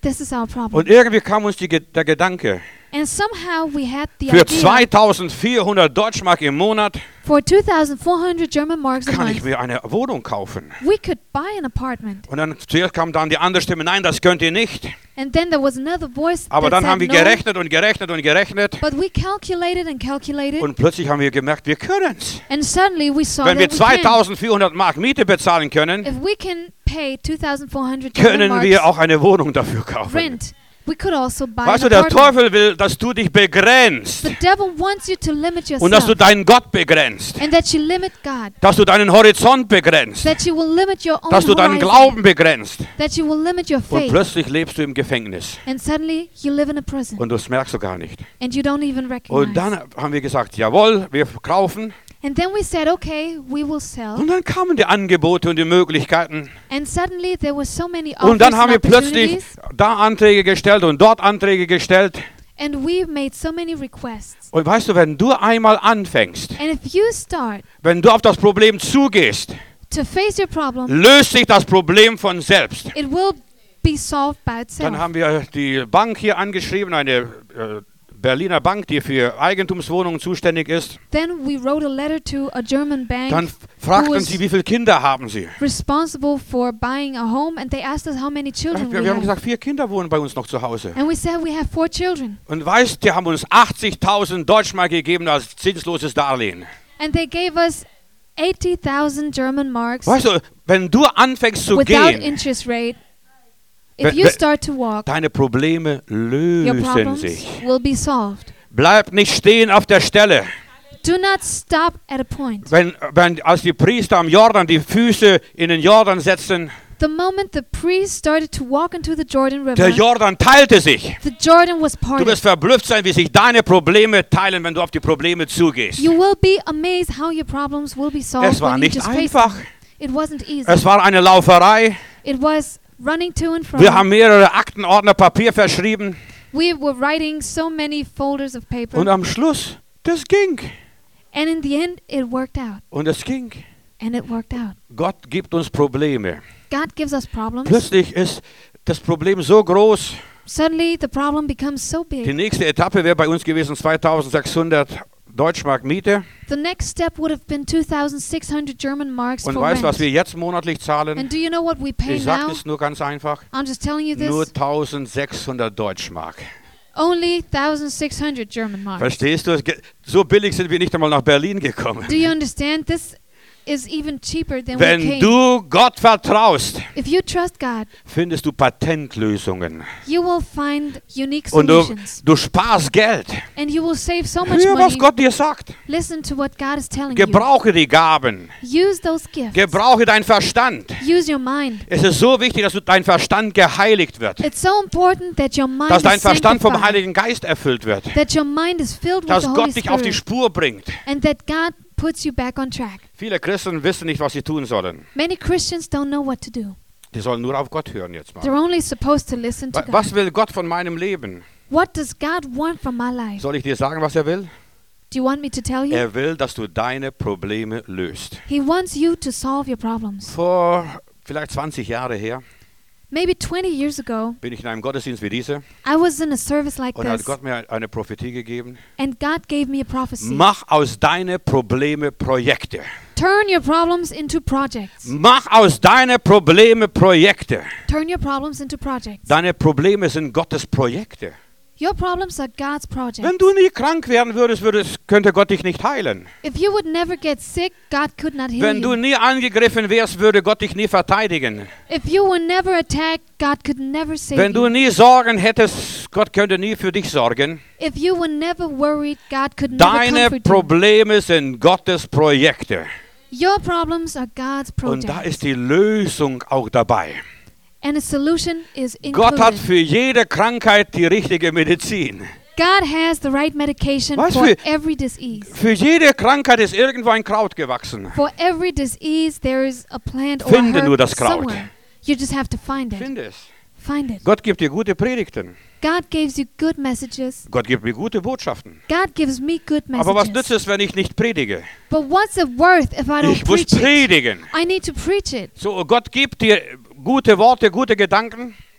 This is our problem. Und irgendwie kam uns die, Ge- der Gedanke, And somehow we had the für idea zweitausendvierhundert Deutschmark im Monat for two thousand four hundred German marks a kann ich month, mir eine Wohnung kaufen. we could buy an apartment. Und dann zuerst kam dann die andere Stimme, nein, das könnt ihr nicht. And then there was another voice Aber that dann haben wir said no. gerechnet und gerechnet und gerechnet. But we calculated and calculated, Und plötzlich haben wir gemerkt, wir können es. and suddenly we saw Wenn wir that we can. zweitausendvierhundert Mark Miete bezahlen können, If we can pay two thousand four hundred German können marks wir auch eine Wohnung dafür kaufen. rent, we could also buy Weißt du, an der apartment. Teufel will, dass du dich begrenzt The devil wants you to limit und dass du yourself, deinen Gott begrenzt, and that you limit God, dass du deinen Horizont begrenzt, that you will limit your own dass du deinen horizon, Glauben begrenzt. that you will limit your Und faith, plötzlich lebst du im Gefängnis and suddenly you live in a prison, und das merkst du gar nicht. and you don't even Und recognize. dann haben wir gesagt, jawohl, wir kaufen. And then we said, okay, we will sell. Und dann kamen die Angebote und die Möglichkeiten. And suddenly there were so many offers Und dann haben wir and plötzlich opportunities, da Anträge gestellt und dort Anträge gestellt. and we made so many requests. Und weißt du, wenn du einmal anfängst, And if you start wenn du auf das Problem zugehst, to face your problem, löst sich das Problem von selbst. it will be solved by Dann itself. haben wir die Bank hier angeschrieben, eine äh, Berliner Bank, die für Eigentumswohnungen zuständig ist. Then we wrote a letter to a German bank Dann fragten who sie, was wie viele Kinder haben sie? responsible for buying a home, and they asked us how many children Wir, we wir haben have. gesagt, vier Kinder wohnen bei uns noch zu Hause. And we said we have four children. Und weißt, die haben uns achtzigtausend Deutschmark gegeben als zinsloses Darlehen. And they gave us eighty thousand German marks Weißt du, wenn du anfängst zu without gehen, interest rate. If Wenn- you wenn- start to walk, deine Probleme your lösen problems sich. will be solved. Bleib nicht stehen auf der Stelle. Do not stop at a point. Wenn, wenn als die Priester am Jordan die Füße in den Jordan setzten, The moment the priest started to walk into the Jordan der River, Jordan teilte sich. the Jordan was Du parted. wirst verblüfft sein, wie sich deine Probleme teilen, wenn du auf die Probleme zugehst. You will be amazed how your problems will be solved Es war when you nicht just face einfach. them. It wasn't easy. Es war eine Lauferei. It was running to and fro. Wir haben mehrere Aktenordner Papier verschrieben. We were writing so many folders of paper, Und am Schluss, das ging. and in the end, it worked out. Und es ging. And it worked out. Gott gibt uns Probleme. God gives us problems. Plötzlich ist das Problem so groß. Suddenly, the problem becomes so Die big. nächste Etappe wäre bei uns gewesen zweitausendsechshundert Deutschmark Miete. The next step would have been two thousand six hundred German marks Und for weißt du, was rent. wir jetzt monatlich zahlen? And do you know what we pay Ich sage now? es nur ganz einfach. I'm just telling you Nur this. eintausendsechshundert Deutschmark. Only one thousand six hundred German marks. Verstehst du? Es ge- So billig sind wir nicht einmal nach Berlin gekommen. Do you understand? This is even cheaper than we Wenn came. du Gott vertraust, If you trust God, findest du Patentlösungen. you will find unique Und du, solutions. du sparst Geld. And you will save so much Hör, was money. Gott dir sagt. Listen to what God is telling you. Gebrauche die Gaben. Use those gifts. Gebrauche deinen Verstand. Use your mind. Es ist so wichtig, dass du dein Verstand geheiligt wird. It's so important that your mind Dass dein is Verstand vom sanctified, Heiligen Geist erfüllt wird. that your mind is filled with Dass the Holy Gott dich auf die Spirit, Spur bringt. and that God puts you back on track. Viele Christen wissen nicht, was sie tun sollen. Many Christians don't know what to do. Die sollen nur auf Gott hören jetzt They're mal. only supposed to listen to Wa- God. Was will Gott von meinem Leben? What does God want from my life? Soll ich dir sagen, was er will? Do you want me to tell you? Er will, dass du deine Probleme löst. He wants you to solve your problems. Vor vielleicht zwanzig Jahre her Maybe twenty years ago, bin ich in einem Gottesdienst wie diese I was in a service like und hat this, Gott mir eine Prophetie gegeben. and God gave me a prophecy. Mach aus deine Probleme Projekte. Turn your problems into projects. Mach aus deine Probleme Projekte. Turn your problems into projects. Deine Probleme sind Gottes Projekte. Your problems are God's Wenn projects. du nie krank werden würdest, würdest, könnte Gott dich nicht heilen. If you would never get sick, God could not heal Wenn du you. nie angegriffen wärst, würde Gott dich nie verteidigen. If you were never attacked, God could never save Wenn du you. nie Sorgen hättest, Gott könnte nie für dich sorgen. If you were never worried, God could never Deine comfort you. Probleme sind Gottes Projekte. Your problems are God's Und da projects. ist die Lösung auch dabei. And a solution is Gott hat included. für jede Krankheit die richtige Medizin. God has the right medication Was for für- every disease. Für jede Krankheit ist irgendwo ein Kraut gewachsen. For every disease, there is a plant or Finde a nur herb das Kraut. somewhere. You just have to find it. Finde es. Find it. Gott gibt dir gute Predigten. God gives you good messages. Gott gibt mir gute Botschaften. God gives me good Aber was nützt messages. es, wenn ich nicht predige? But what's it worth if I don't Ich muss preach it? predigen. I need to preach it. So, Gott gibt dir gute Worte, gute Gedanken.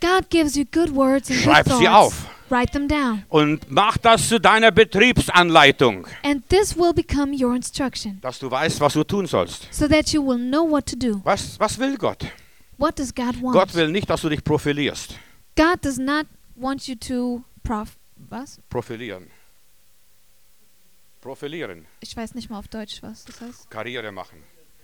God gives you good words and good Schreib sie thoughts, auf. write them down. Und mach das zu deiner Betriebsanleitung, And this will become your instruction, dass du weißt, was du tun sollst. so that you will know what to do. Was, was will Gott? What does God want? Gott will nicht, dass du dich profilierst. God does not want you to prof... Was? Profilieren. Profilieren. Ich weiß nicht mal auf Deutsch, was das heißt. Karriere machen.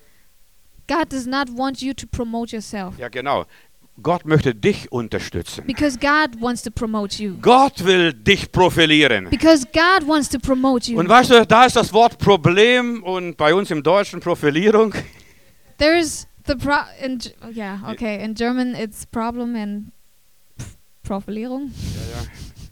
God does not want you to promote yourself, Ja, genau. Gott möchte dich unterstützen. because God wants to promote you. Gott will dich profilieren. Because God wants to promote you. Und weißt du, da ist das Wort Problem und bei uns im Deutschen Profilierung. There's the pro... In, G- yeah, okay. In German it's problem and pf- Profilierung. Ja, ja.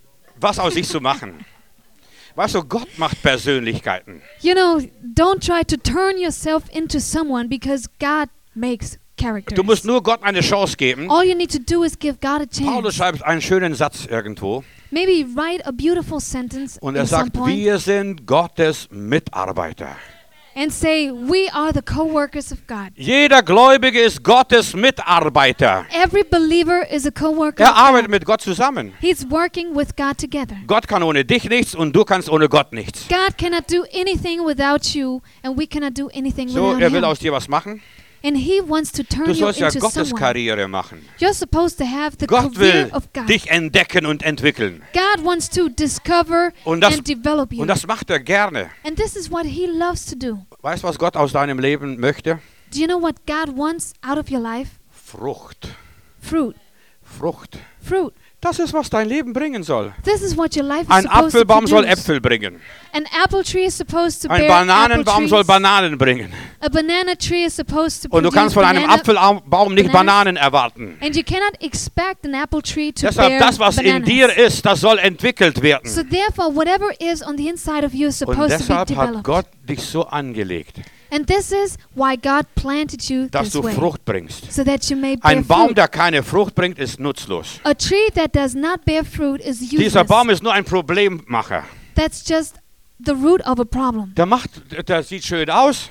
Was aus sich zu machen. Weißt du, Gott macht Persönlichkeiten. You know, don't try to turn yourself into someone, because God makes characters. Du musst nur Gott eine Chance geben. All you need to do is give God a Paulus chance. schreibt einen schönen Satz irgendwo Maybe write a beautiful sentence und at er some sagt, point wir sind Gottes Mitarbeiter. and say, we are the co-workers of God. Jeder Gläubige ist Gottes Mitarbeiter. Every believer is a co-worker Er of arbeitet God. mit Gott zusammen. He's working with God together. Gott kann ohne dich nichts und du kannst ohne Gott nichts. God cannot do anything without you, and we cannot do anything So, without er will Him. aus dir was machen. And He wants to turn Du you sollst ja into Gottes someone. Karriere machen. You're supposed to have the Gott career will of God. dich entdecken und entwickeln. God wants to discover Und das- and develop you. Und das macht er gerne. And this is what He loves to do. Weißt du, was Gott aus deinem Leben möchte? Do you know what God wants out of your life? Frucht. Fruit. Frucht. Fruit. Das ist, was dein Leben bringen soll. This is what your life is Ein supposed to Apfelbaum soll produce. Äpfel bringen. An apple tree is supposed to Ein bear apple Bananenbaum soll trees. Bananen bringen. A banana tree is supposed to Und du produce kannst von einem banana. Apfelbaum nicht bananas. Bananen erwarten. And you cannot expect an apple tree to Deshalb, bear das, was in bananas. dir ist, das soll entwickelt werden. So therefore, whatever is on the inside of you is Und supposed to be deshalb hat developed. Gott dich so angelegt, And this is why God planted you dass this du way, Frucht bringst. so that you may bear Ein Baum, fruit. der keine Frucht bringt, ist nutzlos. A tree that does not bear fruit is Dieser useless. Baum ist nur ein Problemmacher. That's just the root of a problem. Der macht, der sieht schön aus,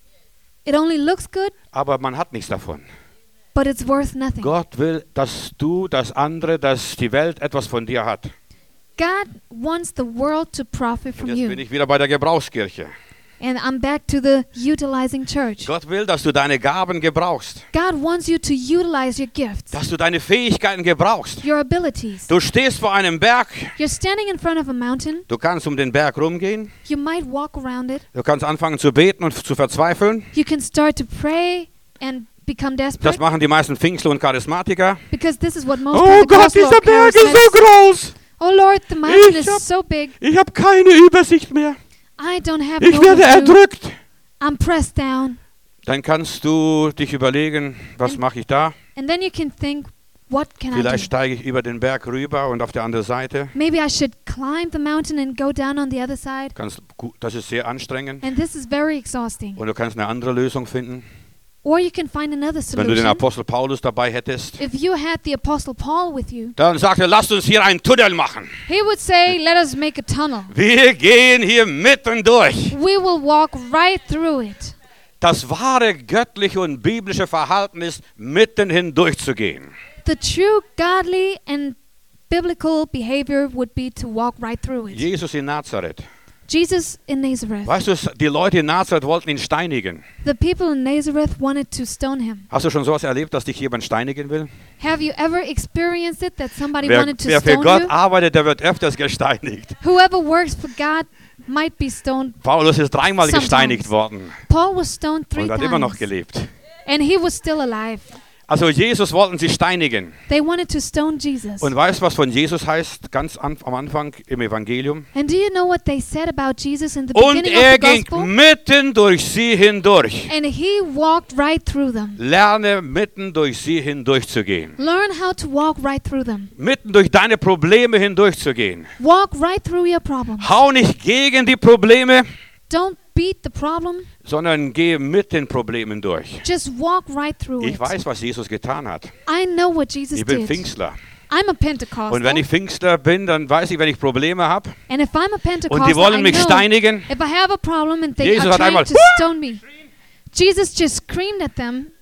It only looks good, aber man hat nichts davon. but it's worth nothing. Gott will, dass du, dass andere, dass die Welt etwas von dir hat. God wants the world to profit Und from jetzt you. bin ich wieder bei der Gebrauchskirche. And I'm back to the utilizing church. Gott will, dass du deine Gaben gebrauchst, God wants you to utilize your gifts, dass du deine Fähigkeiten gebrauchst. your abilities. Du stehst vor einem Berg, You're standing in front of a mountain. du kannst um den Berg rumgehen, You might walk around it. du kannst anfangen zu beten und zu verzweifeln. You can start to pray and become Das desperate, machen die meisten Pfingstler und Charismatiker. because this is what most Oh Gott, Pentecostal dieser Berg ist so charismatics- groß. Oh Lord, the mountain Ich is hab- so big. Ich habe keine Übersicht mehr. I don't have Ich an werde overview. erdrückt. I'm pressed down. Dann kannst du dich überlegen, was Und- mache ich da? And then you can think, what can I Vielleicht do? steige ich über den Berg rüber und auf der anderen Seite. Maybe I should climb the mountain and go down on the other side. Kannst, gu- das ist sehr anstrengend. And this is very exhausting. Und du kannst eine andere Lösung finden. Or you can find another Wenn du den solution. Apostel Paulus dabei hättest, If you had the Apostle Paul with you, dann sagt er, lasst uns hier einen Tunnel machen. he would say, let us make a tunnel. Wir gehen hier mitten durch. We will walk right through it. Das wahre göttliche und biblische Verhalten ist, mitten hindurch zu gehen. The true godly and biblical behavior would be to walk right through it. Jesus in Nazareth. Jesus in Nazareth. Weißt du, die Leute in Nazareth wollten ihn steinigen. The people in Nazareth wanted to stone him. Hast du schon sowas erlebt, dass dich jemand steinigen will? Have you ever experienced it that somebody Wer, wanted to wer für stone Gott you? arbeitet, der wird öfters gesteinigt. Whoever works for God might be stoned. Paulus ist dreimal Sometimes. gesteinigt worden Paul was stoned three und hat immer noch times, gelebt. and he was still alive. Also Jesus wollten sie steinigen. They wanted to stone Jesus. Und weißt du, was von Jesus heißt, ganz an, am Anfang im Evangelium? And do you know what they said about Jesus in the Und beginning of er the ging gospel? mitten durch sie hindurch. And he walked right through them. Lerne mitten durch sie hindurchzugehen. Learn how to walk right through them. Mitten durch deine Probleme hindurchzugehen. Walk right through your problems. Hau nicht gegen die Probleme, Don't beat the problem. sondern geh mit den Problemen durch. Just walk right through Ich it. weiß, was Jesus getan hat. I know what Jesus Ich bin did. Pfingstler. I'm a Pentecostal. Und wenn ich Pfingstler bin, dann weiß ich, wenn ich Probleme habe and if I'm a und die Pentecostal, wollen I mich know steinigen, if I have a problem and they Jesus are hat trying einmal to stone me, Jesus just screamed at them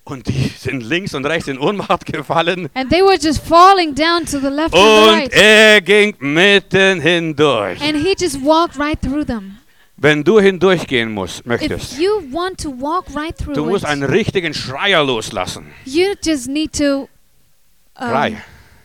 Und die sind links und rechts in Ohnmacht gefallen. And they were just falling down to the left and the Und right. er ging mitten hindurch. And he just walked right through them. Wenn du hindurchgehen musst, If möchtest, you want to walk right du through musst it, einen richtigen Schreier loslassen. you just need to um, Schrei.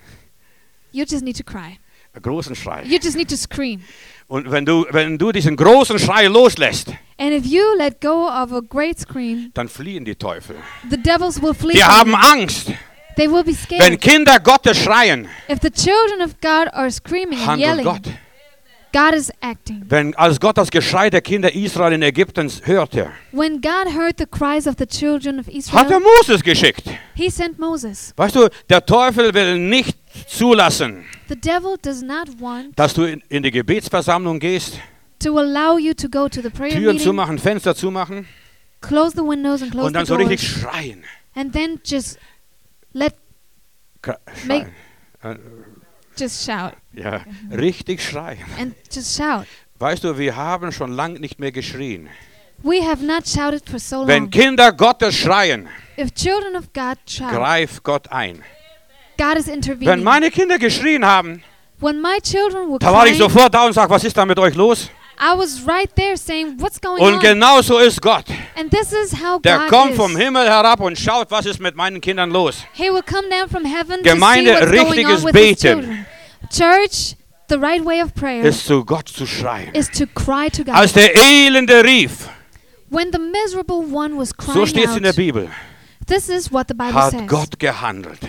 you just need to cry. Einen großen Schrei. You just need to scream. Und wenn du, wenn du diesen großen Schrei loslässt, And if you let go of a great scream, dann fliehen die Teufel. the devils will flee. Die from haben you. Angst. They will be Wenn scared. Kinder Gottes schreien, If the children of God are screaming and handelt yelling, Gott. God is acting. Wenn als Gott das Geschrei der Kinder Israel in Ägypten hörte, When God heard the cries of the children of hat er Israel, Moses geschickt. he sent Moses. Weißt du, der Teufel will nicht zulassen, The devil does not want dass du in, in die Gebetsversammlung gehst, to allow you to go to the prayer Türen meeting, zumachen, Fenster zumachen close the windows and close und dann the so richtig doors, schreien. and then just let Kra- Make- schreien. Äh, just shout Ja, richtig schreien. and just shout. Weißt du, wir haben schon lange nicht mehr geschrien. We have not shouted for so Wenn long. Kinder Gottes schreien, If children of God shout, greif Gott ein. God is Wenn intervening. meine Kinder geschrien haben, When my children were da war ich crying, sofort da und sag, was ist da mit euch los? I was right there saying, what's going Und on? genau so ist Gott. And this is how Der God kommt is. vom Himmel herab und schaut, was ist mit meinen Kindern los. He will come down from heaven Gemeinde, to see what's going richtiges on with his Beten. children. Church, the right way of prayer Ist zu Gott zu schreien. is to cry to God. Als der Elende rief, When the miserable one was so crying steht es in der out, Bibel, this is what the Bible hat says. Gott gehandelt.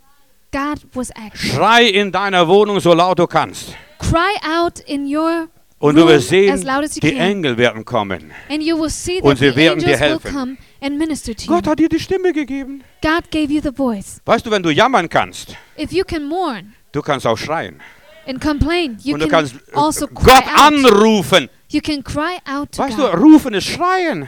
God was acting. Schrei in deiner Wohnung so laut du kannst. Cry out in your Und du room wirst sehen, as loud as you die can. Engel werden kommen. And you will see Und that sie the werden dir angels will helfen. come and minister to Gott you. hat dir die Stimme gegeben. God gave you the voice. Weißt du, wenn du jammern kannst, If you can mourn du kannst auch schreien. and complain, you Und du can kannst äh, also cry Gott out. anrufen. You can cry out to Weißt du, God. rufen ist schreien.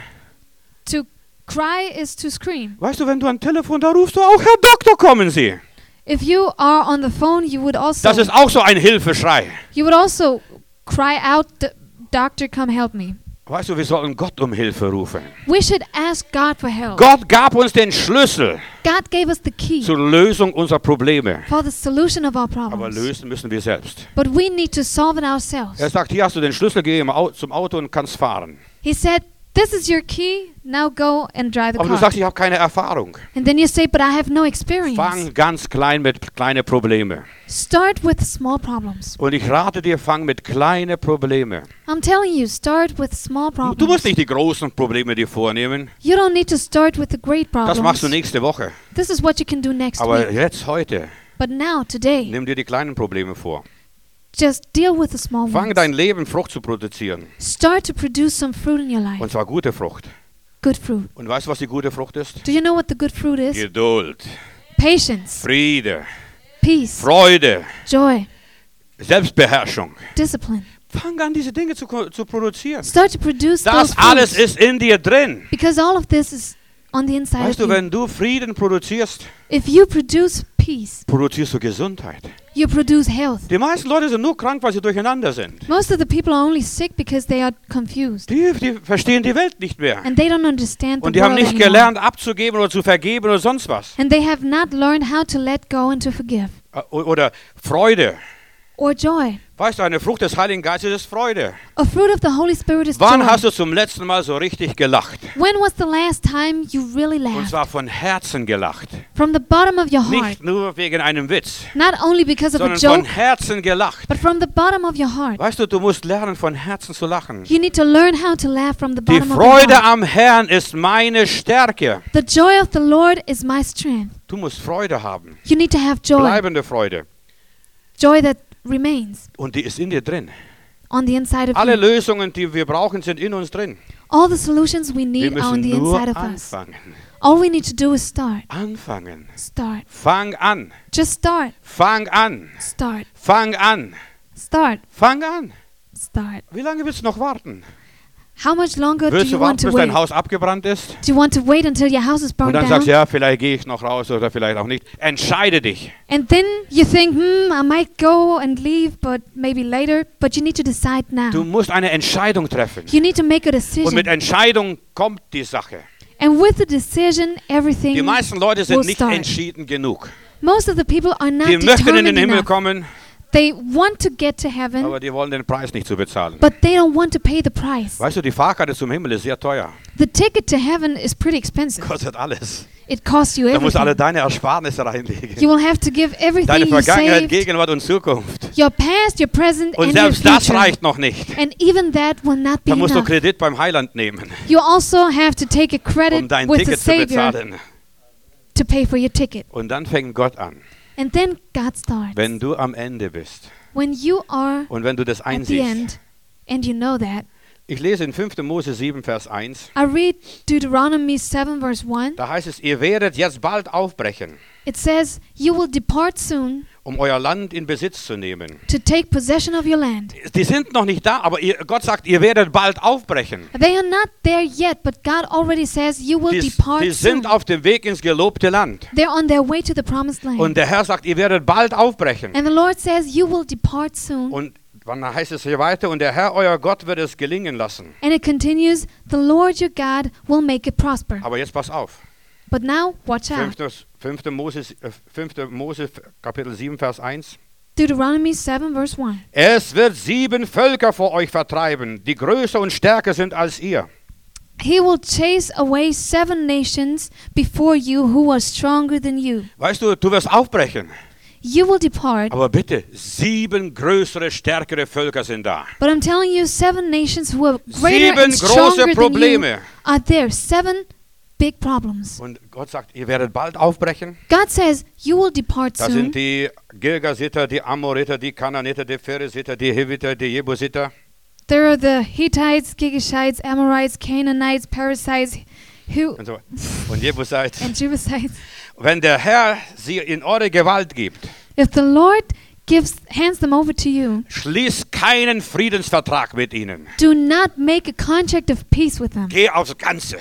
To cry is to scream. Weißt du, wenn du am Telefon, da rufst du auch, Herr Doktor, kommen Sie. If you are on the phone, you would also Das ist auch so ein Hilfeschrei. you would also cry out, "D- Doctor, come help me." Weißt du, wir sollen Gott um Hilfe rufen. We should ask God for help. Gott gab uns den Schlüssel God gave us the key zur Lösung unserer Probleme. for the solution of our Aber problems. lösen müssen wir selbst. But we need to solve it ourselves. Er sagt, hier hast du den Schlüssel, geh im Au- zum Auto und kannst fahren. He said, "This is your key. Now go and drive the Aber du car." sagst, ich habe keine Erfahrung. And then you say, "But I have no experience." Fang ganz klein mit kleinen Problemen. Start with small problems. Und ich rate dir, fang mit kleinen Problemen. I'm telling you, start with small Du musst problems. nicht die großen Probleme dir vornehmen. You don't need to start with the great Das machst du problems. nächste Woche. This is what you can do next Aber week. jetzt, heute, But now, today, nimm dir die kleinen Probleme vor. just deal with the small Fang ones. dein Leben Frucht zu produzieren. Start to produce some fruit in your life. Und zwar gute Frucht. Good fruit. Und weißt du, was die gute Frucht ist? Do you know what the good fruit is? Geduld, Patience, Friede, peace, Freude, joy, Selbstbeherrschung. discipline. Fang an, diese Dinge zu, ko- zu produzieren. Start to produce Das those alles fruits. ist in dir drin. Because all of this is on the inside Weißt of du, you. wenn du Frieden produzierst, If you produce peace, produzierst du Gesundheit. you produce health. Die meisten Leute sind nur krank, weil sie durcheinander sind. Most of the people are only sick because they are confused. Die, die verstehen die Welt nicht mehr. And they don't understand the Und die haben world nicht anymore. gelernt, abzugeben oder zu vergeben oder sonst was. And they have not learned how to let go and to forgive. Äh, o- Oder Freude. Or joy. Weißt du, eine Frucht des Heiligen Geistes ist Freude. A fruit of the Holy Spirit is Wann joy. hast du zum letzten Mal so richtig gelacht? When was the last time you really Und laughed? zwar von Herzen gelacht. From the bottom of your heart. Nicht nur wegen einem Witz, Not only because of a sondern von joke, Herzen gelacht. but from the bottom of your heart. Weißt du, du musst lernen, von Herzen zu lachen. You need to learn how to laugh from the Die bottom of your Freude heart. am Herrn ist meine Stärke. The joy of the Lord is my strength. Du musst Freude haben. You need to have joy. Bleibende Freude. Joy that remains Und die ist in dir drin. on the inside of Alle you. Lösungen, die wir brauchen, sind in uns drin. All the solutions we Wir need are on müssen the nur inside of us. anfangen. All we need to do is start. Anfangen. Start. Fang an. Just start. Fang an. Start. Fang an. Start. Fang an. Start. Wie lange willst du noch warten? How much longer do Willst you du want warten, to bis dein wait? Haus abgebrannt ist? Do you want to wait until your house is Und burned dann down? sagst du, ja, vielleicht gehe ich noch raus oder vielleicht auch nicht. Entscheide dich. And then you think, hmm, I might go and leave, but maybe later. But you need to decide now. Du musst eine Entscheidung treffen. You need to make a Und decision. mit Entscheidung kommt die Sache. And with the decision, everything Die meisten Leute sind will nicht start. entschieden genug. Most of the people are not Die möchten in den determined Himmel enough. kommen, They want to get to heaven, aber die wollen den Preis nicht zu bezahlen. but they don't want to pay the price. Weißt du, die Fahrkarte zum Himmel ist sehr teuer. The ticket to heaven is pretty expensive. Kostet alles. It costs you Da musst du alle everything. deine Ersparnisse reinlegen. You will have to give Deine everything you Vergangenheit, saved, Gegenwart und Zukunft. your past, your present, Und and your selbst das future. reicht noch nicht. And even that will not be Da musst du enough. Kredit beim Heiland nehmen, You also have to take a um credit dein with the Ticket zu Savior bezahlen. to pay for your ticket. Und dann fängt Gott an, And then God starts. wenn du am Ende bist When you are und wenn du das at the einsiehst. end, and you know that, Ich lese in fünfter Mose sieben, Vers eins. I read Deuteronomy seven verse one. Da heißt es, ihr werdet jetzt bald aufbrechen, It says, you will depart soon um euer Land in Besitz zu nehmen. to take possession of your land. Die sind noch nicht da, aber ihr, Gott sagt, ihr werdet bald aufbrechen. They are not there yet, but God already says you will Die, depart die soon. sind auf dem Weg ins gelobte Land. They're on their way to the promised land. Und der Herr sagt, ihr werdet bald aufbrechen. And the Lord says you will depart soon. Und dann heißt es hier weiter, und der Herr, euer Gott, wird es gelingen lassen. And it continues, the Lord your God will make it prosper. Aber jetzt pass auf. But now, watch out. fünfter Mose, äh, fünfter Mose, Kapitel sieben, Vers eins. Deuteronomy seven verse one. Es wird sieben Völker vor euch vertreiben, die größer und stärker sind als ihr. He will chase away seven nations before you who are stronger than you. Weißt du, du wirst aufbrechen. You will depart, Aber bitte, sieben größere, stärkere Völker sind da. but I'm telling you, seven nations who are greater Sieben and große stronger than you Probleme. are there. Seven big problems. Und Gott sagt, ihr werdet bald aufbrechen. God says you will depart Da soon. sind die Girgasiter, die Amoriter, die Kananiter, die Pheresiter, die Hiviter, die Jebusiter. There are the Hittites, Gigashites, Amorites, Canaanites, Perizzites, who Und, so. und Jebusiter. and Jebusites. Wenn der Herr sie in eure Gewalt gibt, If the Lord gives hands them over to you, schließ keinen Friedensvertrag mit ihnen. do not make a contract of peace with them. Geh aufs Ganze.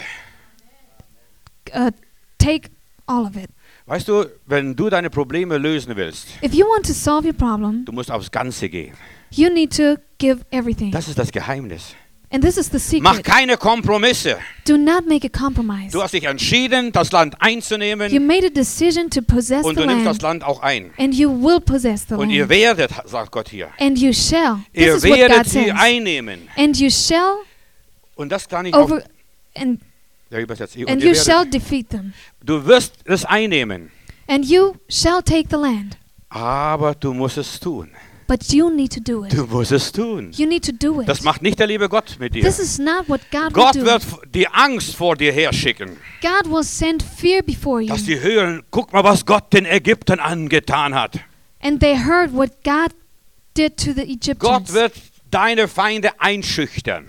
Uh, take all of it. Weißt du, wenn du deine Probleme lösen willst, If you want to solve your problem, du musst aufs Ganze gehen. you need to give everything. Das ist das Geheimnis. And this is the Mach secret. keine Kompromisse. Do not make a compromise. Du hast dich entschieden, das Land You einzunehmen, made a decision to possess und the du nimmst das land, Land auch ein. and you will possess the Und ihr land. werdet, sagt Gott hier, And you shall. This ihr is what God werdet sie says. einnehmen. And you shall Und das kann ich auch, over and ja, übersetzt. Und and ihr you shall werdet, defeat them. du wirst es einnehmen, And you shall take the land. aber du musst es tun. But you need to do it. Du musst es tun. You need to do it. Das macht nicht der liebe Gott mit dir. This is not what God will Gott do. wird die Angst vor dir herschicken, God will send fear before you. dass sie hören, guck mal, was Gott den Ägyptern angetan hat. And they heard what God did to the Gott Egyptians. wird deine Feinde einschüchtern.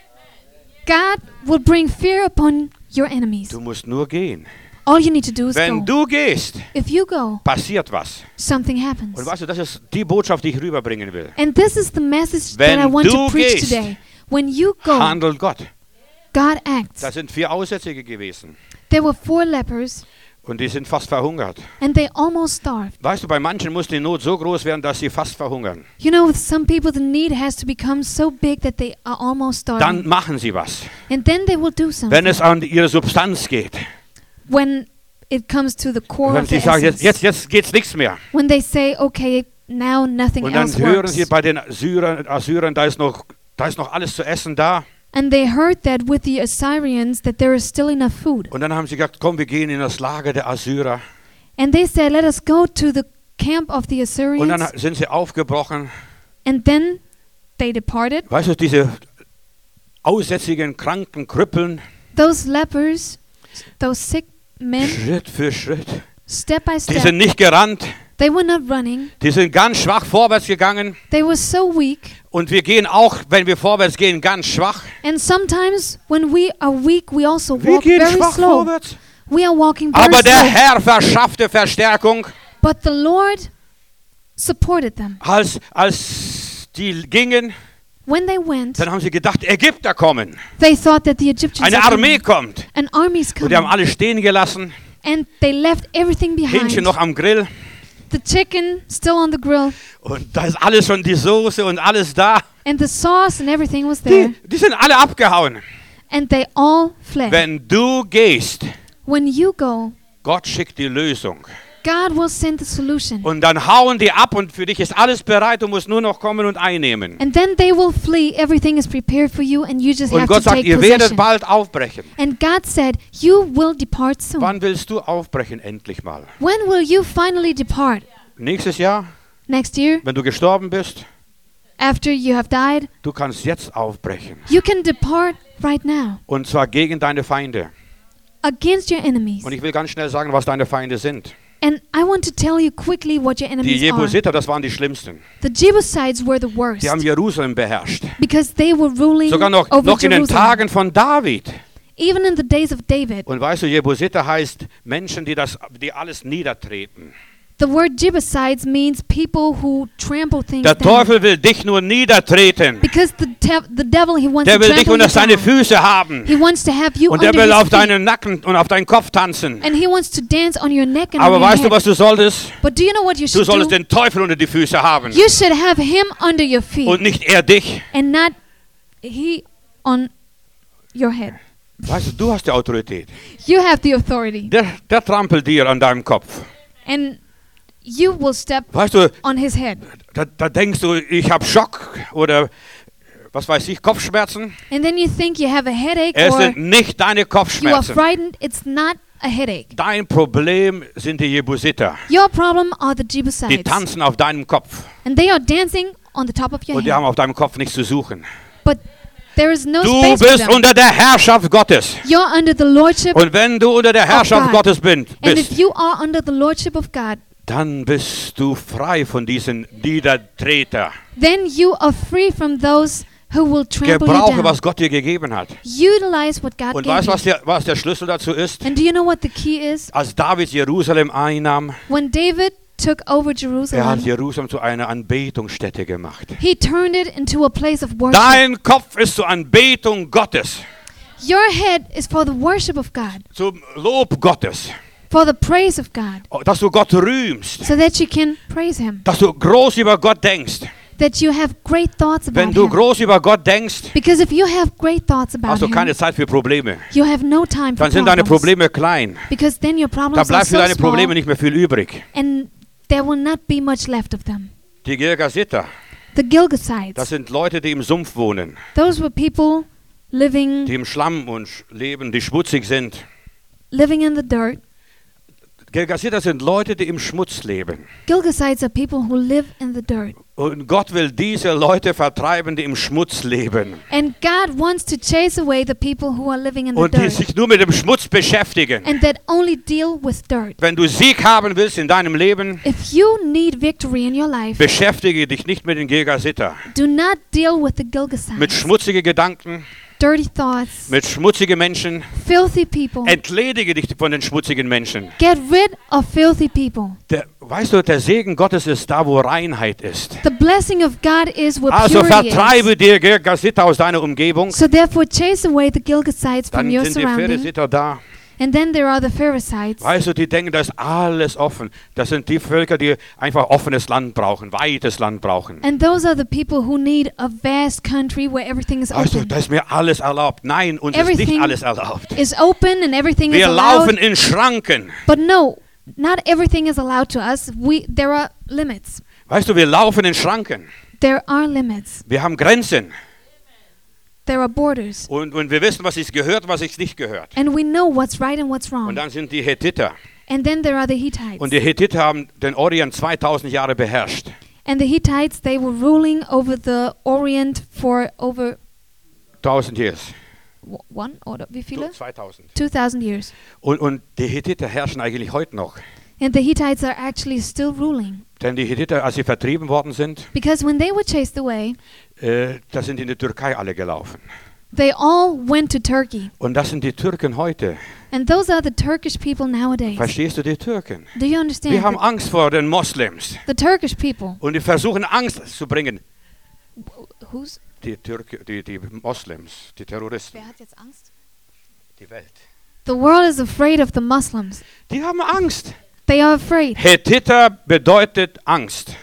God will bring fear upon your enemies. Du musst nur gehen. All you need to do is Wenn go. du gehst, If you go, passiert was. something happens. Und weißt du, das ist die Botschaft, die ich rüberbringen will. And this is the message Wenn that I want du to preach gehst, today. When you go, Handelt Gott. God acts. Da sind vier Aussätzige gewesen There were four lepers, und die sind fast verhungert. and they almost starved. Weißt du, bei manchen muss die Not so groß werden, dass sie fast verhungern. You know, with some people, the need has to become so big that they are almost Dann starving. machen sie was. And then they will do Wenn something. es an ihre Substanz geht. When it comes to the core Wenn of the sie sagen, jetzt, essence. jetzt, jetzt geht's nichts mehr. When they say, okay, now nothing Und dann else hören works. sie bei den Assyrern, Assyrern da, ist noch, da ist noch alles zu essen da. And they heard that with the Assyrians that there is still enough food. Und dann haben sie gesagt, komm, wir gehen in das Lager der Assyrer. And they said, let us go to the camp of the Und dann Assyrians. sind sie aufgebrochen. And then they departed. Weißt du, diese aussätzigen, kranken Krüppeln, Those lepers, those sick men, Schritt für Schritt. step by Die step, sind nicht gerannt, they were not running. die sind ganz schwach vorwärts gegangen. They were so weak. Und wir gehen auch, wenn wir vorwärts gehen, ganz schwach. And sometimes when we are weak, we also Wir walk gehen very schwach slow. vorwärts. We are walking very Aber der slow. Herr verschaffte Verstärkung, But the Lord supported them. als, als die gingen. When they went, Dann haben sie gedacht, Ägypter kommen. they thought that the Egyptians Eine are Armee coming. kommt. An army's Und die haben coming. alle stehen gelassen. And they left everything behind. Hähnchen noch am Grill. The chicken still on the grill. Und da ist alles schon, die Soße und alles da. And the sauce and everything was there. Die, die sind alle abgehauen. And they all fled. Wenn du gehst, When you go, Gott schickt die Lösung. God will send the solution. Und dann hauen die ab und für dich ist alles bereit, du musst nur noch kommen und einnehmen. And then they will flee. Everything is prepared for you and you just Und have Gott to sagt, take ihr werdet possession. bald aufbrechen. And God said, you will depart soon. Wann willst du aufbrechen, endlich mal? When will you finally depart? Nächstes Jahr, Next year? wenn du gestorben bist? After you have died? Du kannst jetzt aufbrechen. You can depart right now. Und zwar gegen deine Feinde. Against your enemies. Und ich will ganz schnell sagen, was deine Feinde sind. And I want to tell you quickly what your Die enemies are. Jebusiter, das waren die schlimmsten. The Jebusites were the worst Die haben Jerusalem beherrscht. because they were ruling Sogar noch, over noch in den Jerusalem. Tagen von David. Even in the days of David. Und weißt du, Jebusiter heißt Menschen, die, das, die alles niedertreten. The word Jebusites means people who trample things Der down. Teufel will dich nur niedertreten. Because the, te- the devil, he wants Der to will dich trample unter you seine down. Füße haben. He wants to have you Und er under will his auf feet. deinen Nacken und auf deinen Kopf tanzen. And he wants to dance on your neck and Aber on your weißt du, head. was du solltest? But do you know what you Du should solltest do? den Teufel unter die Füße haben. You should have him under your feet Und nicht er dich. and not he on your head. Weißt du, du hast die Autorität. You have the authority. Der, der trampelt dir an deinem Kopf. And you will step Weißt du, on his head. da, da denkst du, ich habe Schock oder was weiß ich, Kopfschmerzen. And then you think you have a headache Es or sind nicht deine you are Kopfschmerzen. frightened. It's not a headache. Dein Problem sind die Jebusiter. Your problem are the Die Jebusites. tanzen auf deinem Kopf. And they are dancing on the top of your Und die haben head. auf deinem Kopf nichts zu suchen. But there is no Du space for bist them. unter der Herrschaft Gottes. You're under the lordship. Und wenn du unter der Herrschaft God. Gottes bin- And if bist, you are under the lordship of God, dann bist du frei von diesen Niedertreter. then you are free from those who will trample you Gebrauche, down. was Gott dir gegeben hat. Utilize what God Und gave weißt du, you. was der, was der Schlüssel dazu ist? And do you know what the key is? Als David Jerusalem einnahm, When David took over er hat Jerusalem, Jerusalem zu einer Anbetungsstätte gemacht. he turned it into a place of worship. Dein Kopf ist zur Anbetung Gottes, Your head is for the worship of God, zum Lob Gottes, for the praise of God, dass du Gott rühmst, so that you can praise Him, dass du groß über Gott denkst. that you have great thoughts about Wenn du Him. groß über Gott denkst, Because if you have great thoughts about hast du Him, keine Zeit für Probleme. you have no time for Dann sind deine problems. Probleme klein. Because then your Da problems are bleibt für so deine Probleme small, nicht mehr viel übrig. and there will not be much left of them. Die Girgasiter, The Gilgasites, das sind Leute, die im Sumpf wohnen, those were people living die im Schlamm und sch- leben, die schmutzig sind. living in the dirt. Girgasiter sind Leute, die im Schmutz leben. Gilgasites are people who live in the dirt. Und Gott will diese Leute vertreiben, die im Schmutz leben. And God wants to chase away the people who are living in the Und die dirt sich nur mit dem Schmutz beschäftigen. and that only deal with dirt. Wenn du Sieg haben willst in deinem Leben, If you need victory in your life, beschäftige dich nicht mit den Girgasiter. do not deal with the Mit Gilgasites, schmutzigen Gedanken, dirty thoughts, mit schmutzigen Menschen. filthy people. Entledige dich von den schmutzigen Menschen. Get rid of filthy people. Der, weißt du, der Segen Gottes ist da, wo Reinheit ist. The blessing of God is where Also purity vertreibe is. dir Girgasiter aus deiner Umgebung. So therefore chase away the Gilgasites from Dann your sind die surrounding. Pharisiter da. And then there are the Pharisees. Weißt du, die denken, da ist alles offen. Das sind die Völker, die einfach offenes Land brauchen, weites Land brauchen. And those are the people who need a vast country where everything is Weißt du, open. da ist mir alles erlaubt. Nein, uns ist nicht Everything alles erlaubt. Is open and everything is Wir allowed. laufen in Schranken. But no, not everything is allowed to us. We there are limits. Weißt du, wir laufen in Schranken. There are limits. Wir haben Grenzen. There are borders. Und, und wir wissen, was sich gehört, was sich nicht gehört. And we know what's right and what's Und wrong. dann sind die Hethiter. And then there are the Hittites. Und die Hethiter haben den Orient zweitausend Jahre beherrscht. And the Hittites, they were ruling over the Orient for over tausend years. w- one oder wie viele? zweitausend. two thousand years. Und, und die Hethiter herrschen eigentlich heute noch. And the Hittites are actually still ruling. Denn die Hethiter, als sie vertrieben worden sind, Because when they were chased away, äh, da sind in die Türkei alle gelaufen. they all went to Turkey. Und das sind die Türken heute. And those are the Turkish people nowadays. Verstehst du die Türken? Do you understand? Die haben The, Angst vor den Moslems. the Turkish people. Und die versuchen Angst zu bringen. Who's? Die Türke, die, die Moslems, die Terroristen, Wer hat jetzt Angst? die Welt. The world is afraid of the Muslims. Die haben Angst. They are afraid. Hethiter bedeutet Angst.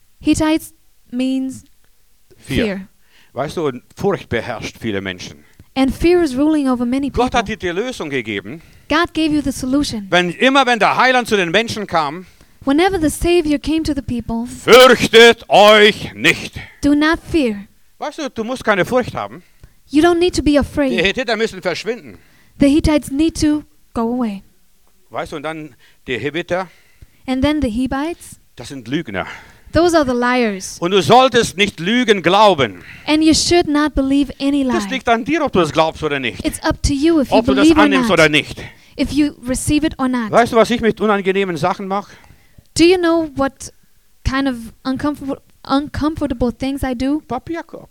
Hittites means Vier. fear. Weißt du, und Furcht beherrscht viele Menschen. And fear is ruling over many Gott people. hat dir die Lösung gegeben. God gave you the solution. Wenn, immer wenn der Heiland zu den Menschen kam, Whenever the Savior came to the people, fürchtet euch nicht. do not fear. Weißt du, du musst keine Furcht haben. You don't need to be Die afraid. Hethiter müssen verschwinden. The Hittites need to go away. Weißt du, und dann die Hethiter, And then the Hivites, das sind Lügner. those are the liars. Und du solltest nicht Lügen glauben. And you should not believe any Das lie. liegt an dir, ob du es glaubst oder nicht. It's up to you if you Ob du das believe or annimmst oder not. nicht. If you receive it or not. Weißt du, was ich mit unangenehmen Sachen mache? Do you know what kind of uncomfortable uncomfortable things I do? Papierkorb.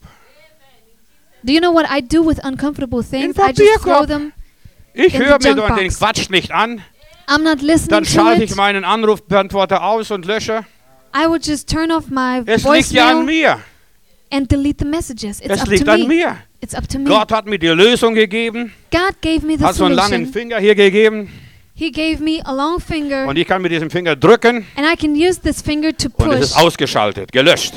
Do you know what I do with uncomfortable things? I just Papierkorb. throw them. Ich In the höre mir junk doch den box. Quatsch nicht an. I'm not listening Dann to schalte ich it. meinen Anrufbeantworter aus und lösche. I would just turn off my Es liegt ja an voicemail mir. and delete the messages. It's Es up liegt to an me. mir. It's up to me. Gott hat mir die Lösung gegeben. God gave me the Hat so einen langen solution. Finger hier gegeben. He gave me a long finger, Und ich kann mit diesem Finger drücken. and I can use this finger to Und es push ist ausgeschaltet, gelöscht.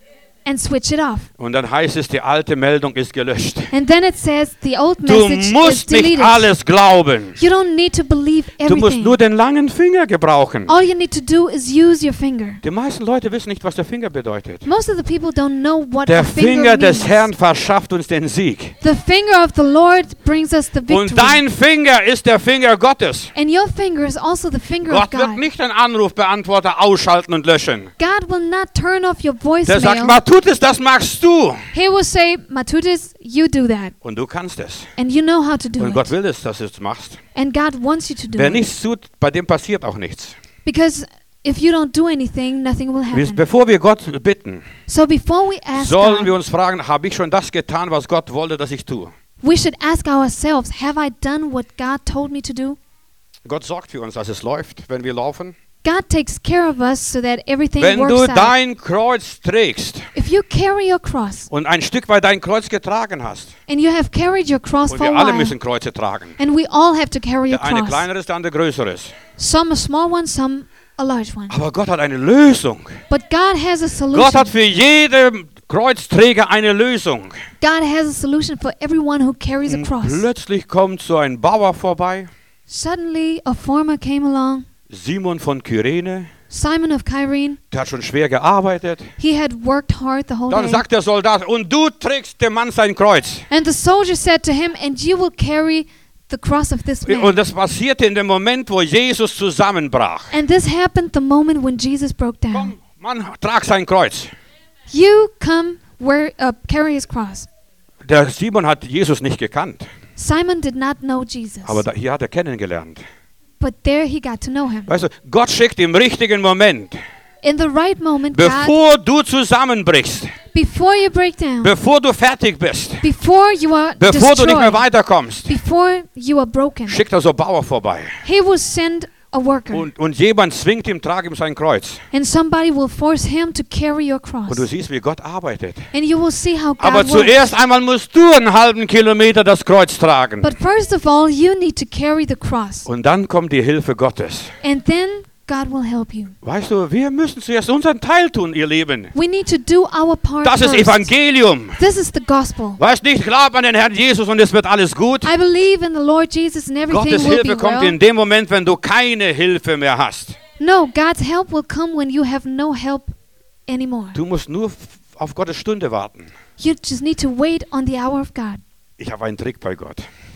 and switch it off. Und dann heißt es, die alte Meldung ist gelöscht. And then it says the old Du message is musst nicht deleted. alles glauben. You don't need to believe Du musst everything. nur den langen Finger gebrauchen. All you need to do is use your finger. Die meisten Leute wissen nicht, was der Finger bedeutet. Most of the people don't know what Der a finger Finger des means. Herrn verschafft uns den Sieg. The finger of the Lord brings us the victory. Und dein Finger ist der Finger Gottes. And your finger is also the finger Gott of wird God. nicht den Anrufbeantworter ausschalten und löschen. God will not turn off your Der sagt, voicemail. Matutes, das machst du. He will say, Matutis, you do that. Und du kannst es. And you know how to do Und Gott it. will es, dass du es machst. And God wants you to do Wer it. nichts tut, bei dem passiert auch nichts. Because if you don't do anything, nothing will Wir- happen. Bevor wir Gott bitten, So before we ask sollen wir God, uns fragen, habe ich schon das getan, was Gott wollte, dass ich tue? we should ask ourselves, have I done what God told me to do? Gott sorgt für uns, dass es läuft, wenn wir laufen. God takes care of us so that everything Wenn du works out. dein Kreuz trägst If you carry your cross, und ein Stück weit dein Kreuz getragen hast, and you have carried your cross und for a wir alle while, müssen Kreuze tragen. and we all have to carry a Der eine cross. kleineres, der andere größeres. Some a small one, some a large one. Aber Gott hat eine Lösung. But God has a Gott hat solution. für jeden Kreuzträger eine Lösung. God has a solution for everyone who carries a Und cross. plötzlich kommt so ein Bauer vorbei, Suddenly, a farmer came along, Simon von Kyrene, Simon of Cyrene. der hat schon schwer gearbeitet. He had worked hard the whole Dann day. sagt der Soldat, und du trägst dem Mann sein Kreuz. And the soldier said to him, and you will carry the cross of this man. Und das passierte in dem Moment, wo Jesus zusammenbrach. And this happened the moment when Jesus broke down. Komm, Mann, trag sein Kreuz. You come where uh, carry his cross. Der Simon hat Jesus nicht gekannt, Simon did not know Jesus, aber da, hier hat er kennengelernt. but there he got to know him. Weißt du, Gott schickt im richtigen Moment, In the right moment, God, bevor du zusammenbrichst, before you break down, bevor du fertig bist, before you are bevor du nicht mehr destroyed, weiterkommst, before you are broken, schickt er so Bauer vorbei. he will send a worker, Und, und jemand zwingt ihm, trag ihm sein Kreuz. and somebody will force him to carry your cross. Und du siehst, wie Gott arbeitet. And you will see how God Aber works. zuerst einmal musst du einen halben Kilometer das Kreuz tragen. But first of all, you need to carry the cross. Und dann kommt die Hilfe Gottes. And then God will help you. Weißt du, wir müssen zuerst unseren Teil tun, ihr Lieben. We need to do our part Das ist first. Evangelium. This is the gospel. Weißt nicht, glaub an den Herrn Jesus und es wird alles gut. I believe in the Lord Jesus and everything Gottes will be Hilfe kommt well. in dem Moment, wenn du keine Hilfe mehr hast. No, God's help will come when you have no help anymore. Du musst nur f- auf Gottes Stunde warten. You just need to wait on the hour of God. Ich habe einen Trick bei Gott.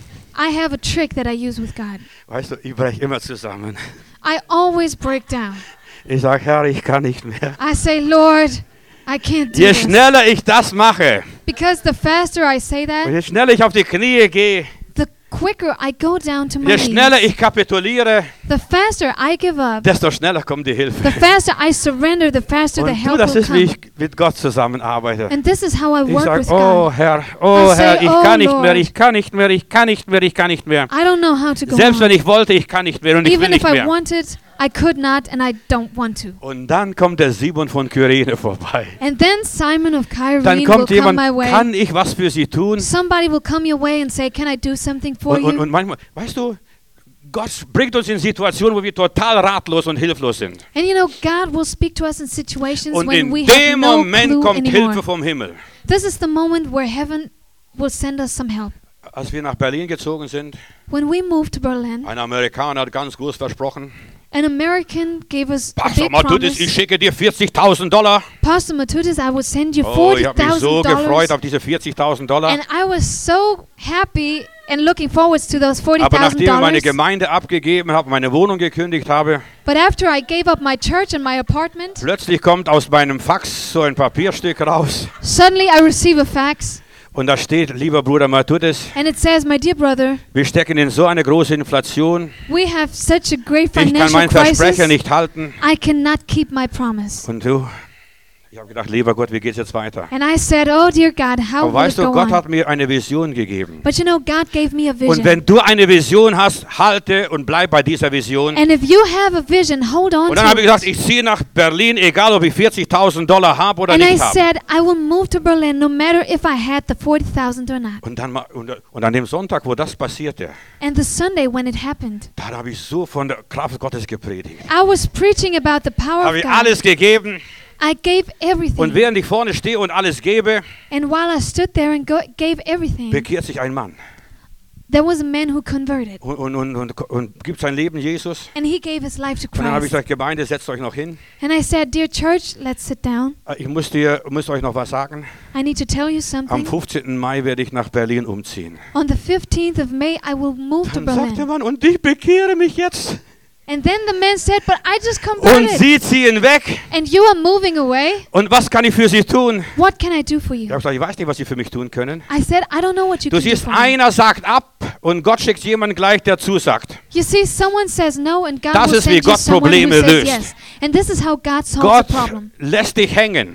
I have a trick that I use with God. Weißt du, ich breche immer zusammen. I always break down. Ich sage, Herr, ich kann nicht mehr. I say, Lord, I can't do Je this. schneller ich das mache, Because the faster I say und that, je schneller ich auf die Knie gehe, the quicker I go down to my je schneller knees. ich kapituliere, The faster I give up, desto schneller kommt die the Hilfe. faster I surrender, the faster the Und du, help das will ist, wie come. ich mit Gott zusammenarbeite. And this is how I Ich work sage, with oh God. Herr, oh I say, Herr, ich "Oh kann nicht mehr, Lord." ich kann nicht mehr, ich kann nicht mehr, ich kann nicht mehr. I don't know how to go Selbst wenn on. ich wollte, ich kann nicht mehr und ich will Even if nicht I mehr. wanted, I could not and I don't want to. Und dann kommt der Simon von Kyrene vorbei. And then Simon of Cyrene Dann will kommt come jemand, my way. kann ich was für sie tun? Somebody will come your way and say, can I do something for Und, und, you? und manchmal, weißt du, Gott bringt uns in Situationen, wo wir total ratlos und hilflos sind. And you know, God will speak to us in situations Und when in we have dem no Moment clue kommt anymore. Hilfe vom Himmel. This is the moment where heaven will send us some help. Als wir nach Berlin gezogen sind, when we moved to Berlin, ein Amerikaner hat ganz groß versprochen, an American gave us a Pastor big Matthäus, ich promise. schicke dir vierzigtausend Dollar. Pastor Matthäus, I would send you Oh, forty ich habe mich so thousand gefreut dollars. auf diese vierzigtausend Dollar. And I was so happy and looking forward to those forty Aber thousand nachdem ich meine dollars. Gemeinde abgegeben habe, meine Wohnung gekündigt habe, But after I gave up my church and my apartment, plötzlich kommt aus meinem Fax so ein Papierstück raus. suddenly I receive a fax. Und da steht, lieber Bruder Matthäus, And it says, my dear brother, wir stecken in so eine große Inflation. we have such a great Ich kann financial mein crisis. Versprechen nicht halten. I cannot keep my promise. Und du, ich habe gedacht, lieber Gott, wie geht's jetzt weiter? And I said, oh dear God, how Aber will it weißt du, go Gott on? hat mir eine Vision gegeben. But you know, God gave me a Und vision. wenn du eine Vision hast, halte und bleib bei dieser Vision. And if you have a vision, hold on Und dann habe ich to gesagt, it. ich ziehe nach Berlin, egal ob ich vierzigtausend Dollar habe oder And I nicht habe. said, I will move to Berlin no matter if I had the forty thousand or not. Und, dann, ma- und, und an dem Sonntag, wo das passierte, And the Sunday when it happened, da habe ich so von der Kraft Gottes gepredigt. I was preaching about the power Habe of ich God. alles gegeben. I gave Und everything. während ich vorne stehe und alles gebe, And while I stood there and go, gave everything, bekehrt sich ein Mann there was a man who converted. und, und, und, und, und gibt sein Leben Jesus. And he gave his life to Und dann habe ich Christ. gesagt, Gemeinde, setzt euch noch hin. And I said, dear church, let's sit down. Ich muss, dir, muss euch noch was sagen. I need to tell you Am something. fünfzehnten Mai werde ich nach Berlin umziehen. On the fifteenth of May, I will move to Dann sagt der Berlin. Mann, und ich bekehre mich jetzt. And then the man said, but I just Und converted. sie ziehen weg. And you are moving away. Und was kann ich für sie tun? What can I do for Ich you? habe gesagt, ich weiß nicht, was sie für mich tun können. I said, I don't know what you Du can do siehst, for me. einer sagt ab und Gott schickt jemanden gleich, der zusagt. You see, someone says no and God Das will ist, wie send you Gott someone who Probleme says löst. yes. And this is how God solves Gott a problem. lässt dich hängen.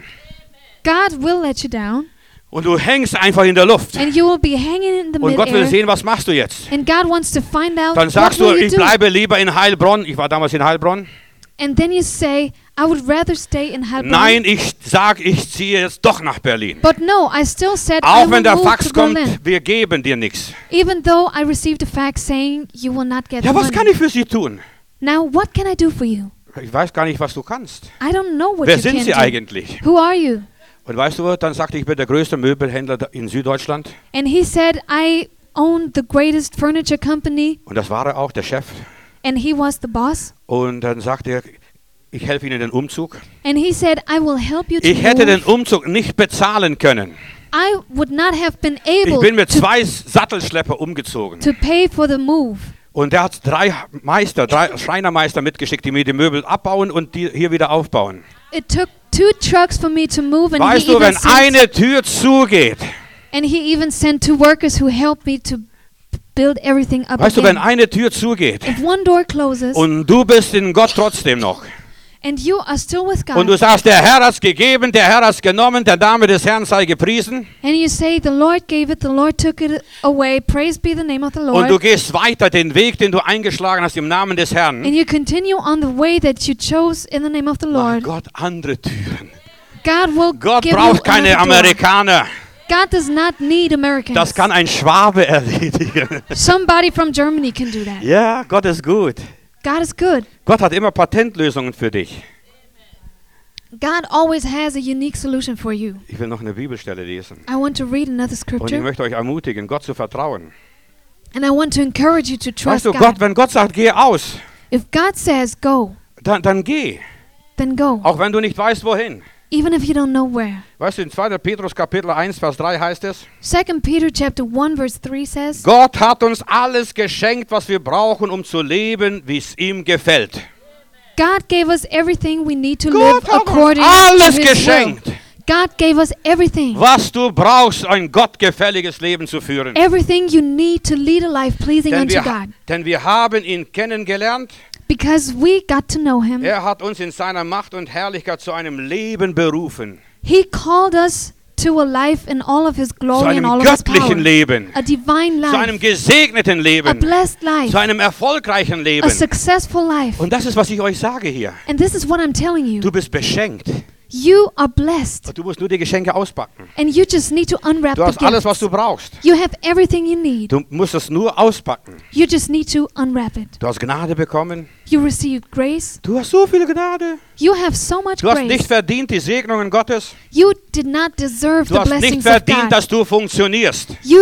God will let you down. Und du hängst einfach in der Luft. And you will be hanging in the Und Gott will midair. sehen, was machst du jetzt? And God wants to find out Dann what sagst du, will you ich do. bleibe lieber in Heilbronn. Ich war damals in Heilbronn. And then you say, I would rather stay in Heilbronn. Nein, ich sage, ich ziehe jetzt doch nach Berlin. But no, I still said I Auch will wenn der move Fax to Berlin. kommt, wir geben dir nichts. Even though I received a fax saying you will not get Ja, the was kann money. ich für sie tun? Now, what can I do for you? Ich weiß gar nicht, was du kannst. I don't know what Wer you sind can sie do. eigentlich? Who are you? Und weißt du, dann sagte ich, ich bin der größte Möbelhändler da- in Süddeutschland. And he said, I own the greatest furniture company. Und das war er auch, der Chef. And he was the boss. Und dann sagte er, ich helfe Ihnen den Umzug. And he said, I will help you to Ich hätte den move. Umzug nicht bezahlen können. I would not have been Ich able bin mit to, zwei Sattelschlepper umgezogen. to pay for the move. Und der hat drei Meister, drei Schreinermeister mitgeschickt, die mir die Möbel abbauen und die hier wieder aufbauen. It took two trucks for me to move, and Weißt he du, even wenn sent, eine Tür zugeht, and he even sent two workers who helped me to build everything up weißt du, wenn again. eine Tür zugeht If one door closes und du bist in Gott trotzdem noch and you are still with und du God, sagst, der Herr hat's gegeben, der Herr hat's genommen, der Name des Herrn sei gepriesen and you say, the Lord gave it, the Lord took it away, praise be the name of the und du Lord, gehst weiter den Weg, den du eingeschlagen hast im Namen des Herrn, and you continue on the way that you chose in the name of the macht Lord, Gott andere Türen. God will Gott give you braucht keine another door. Amerikaner. God does not need Americans. Das kann ein Schwabe erledigen. Somebody from Germany can do that. Ja, Gott ist gut. God is good. Gott hat immer Patentlösungen für dich. God always has a unique solution for you. Ich will noch eine Bibelstelle lesen. I want to read another Und ich scripture, möchte euch ermutigen, Gott zu vertrauen. and I want to encourage you to Weißt trust du, God. Gott, wenn Gott sagt, geh aus, If God says go, dann, dann geh. then go, Auch wenn du nicht weißt, wohin. even if you don't know where. Weißt du, in zweiter Petrus Kapitel eins, Vers drei heißt es, Second Peter chapter one verse three says, Gott hat uns alles geschenkt, was wir brauchen, um zu leben, wie es ihm gefällt. God gave us everything we need to Gott live hat uns according alles to His geschenkt, will. God gave us everything. was du brauchst, ein gottgefälliges Leben zu führen. Everything you need to lead a life pleasing Denn unto wir, God. denn wir haben ihn kennengelernt. Because we got to know Him. Er hat uns in seiner Macht und Herrlichkeit zu einem Leben berufen. He called us to a life in all of His Zu glory and einem all of His göttlichen power. Leben. A divine Zu einem life. gesegneten A Leben. blessed life. Zu einem erfolgreichen A Leben. successful life. Und das ist, was ich euch sage hier. And this is what I'm telling you. Du bist beschenkt. You are blessed. Du musst nur die Geschenke auspacken. And you just need to unwrap Du the hast alles, was gifts. du brauchst. You have everything you need. Du musst es nur auspacken. You just need to unwrap it. Du hast Gnade bekommen. You receive grace. Du hast so viel Gnade. You have so much Du hast nicht grace. verdient die Segnungen Gottes. You did not deserve Du the hast nicht blessings of verdient, God. dass du funktionierst. You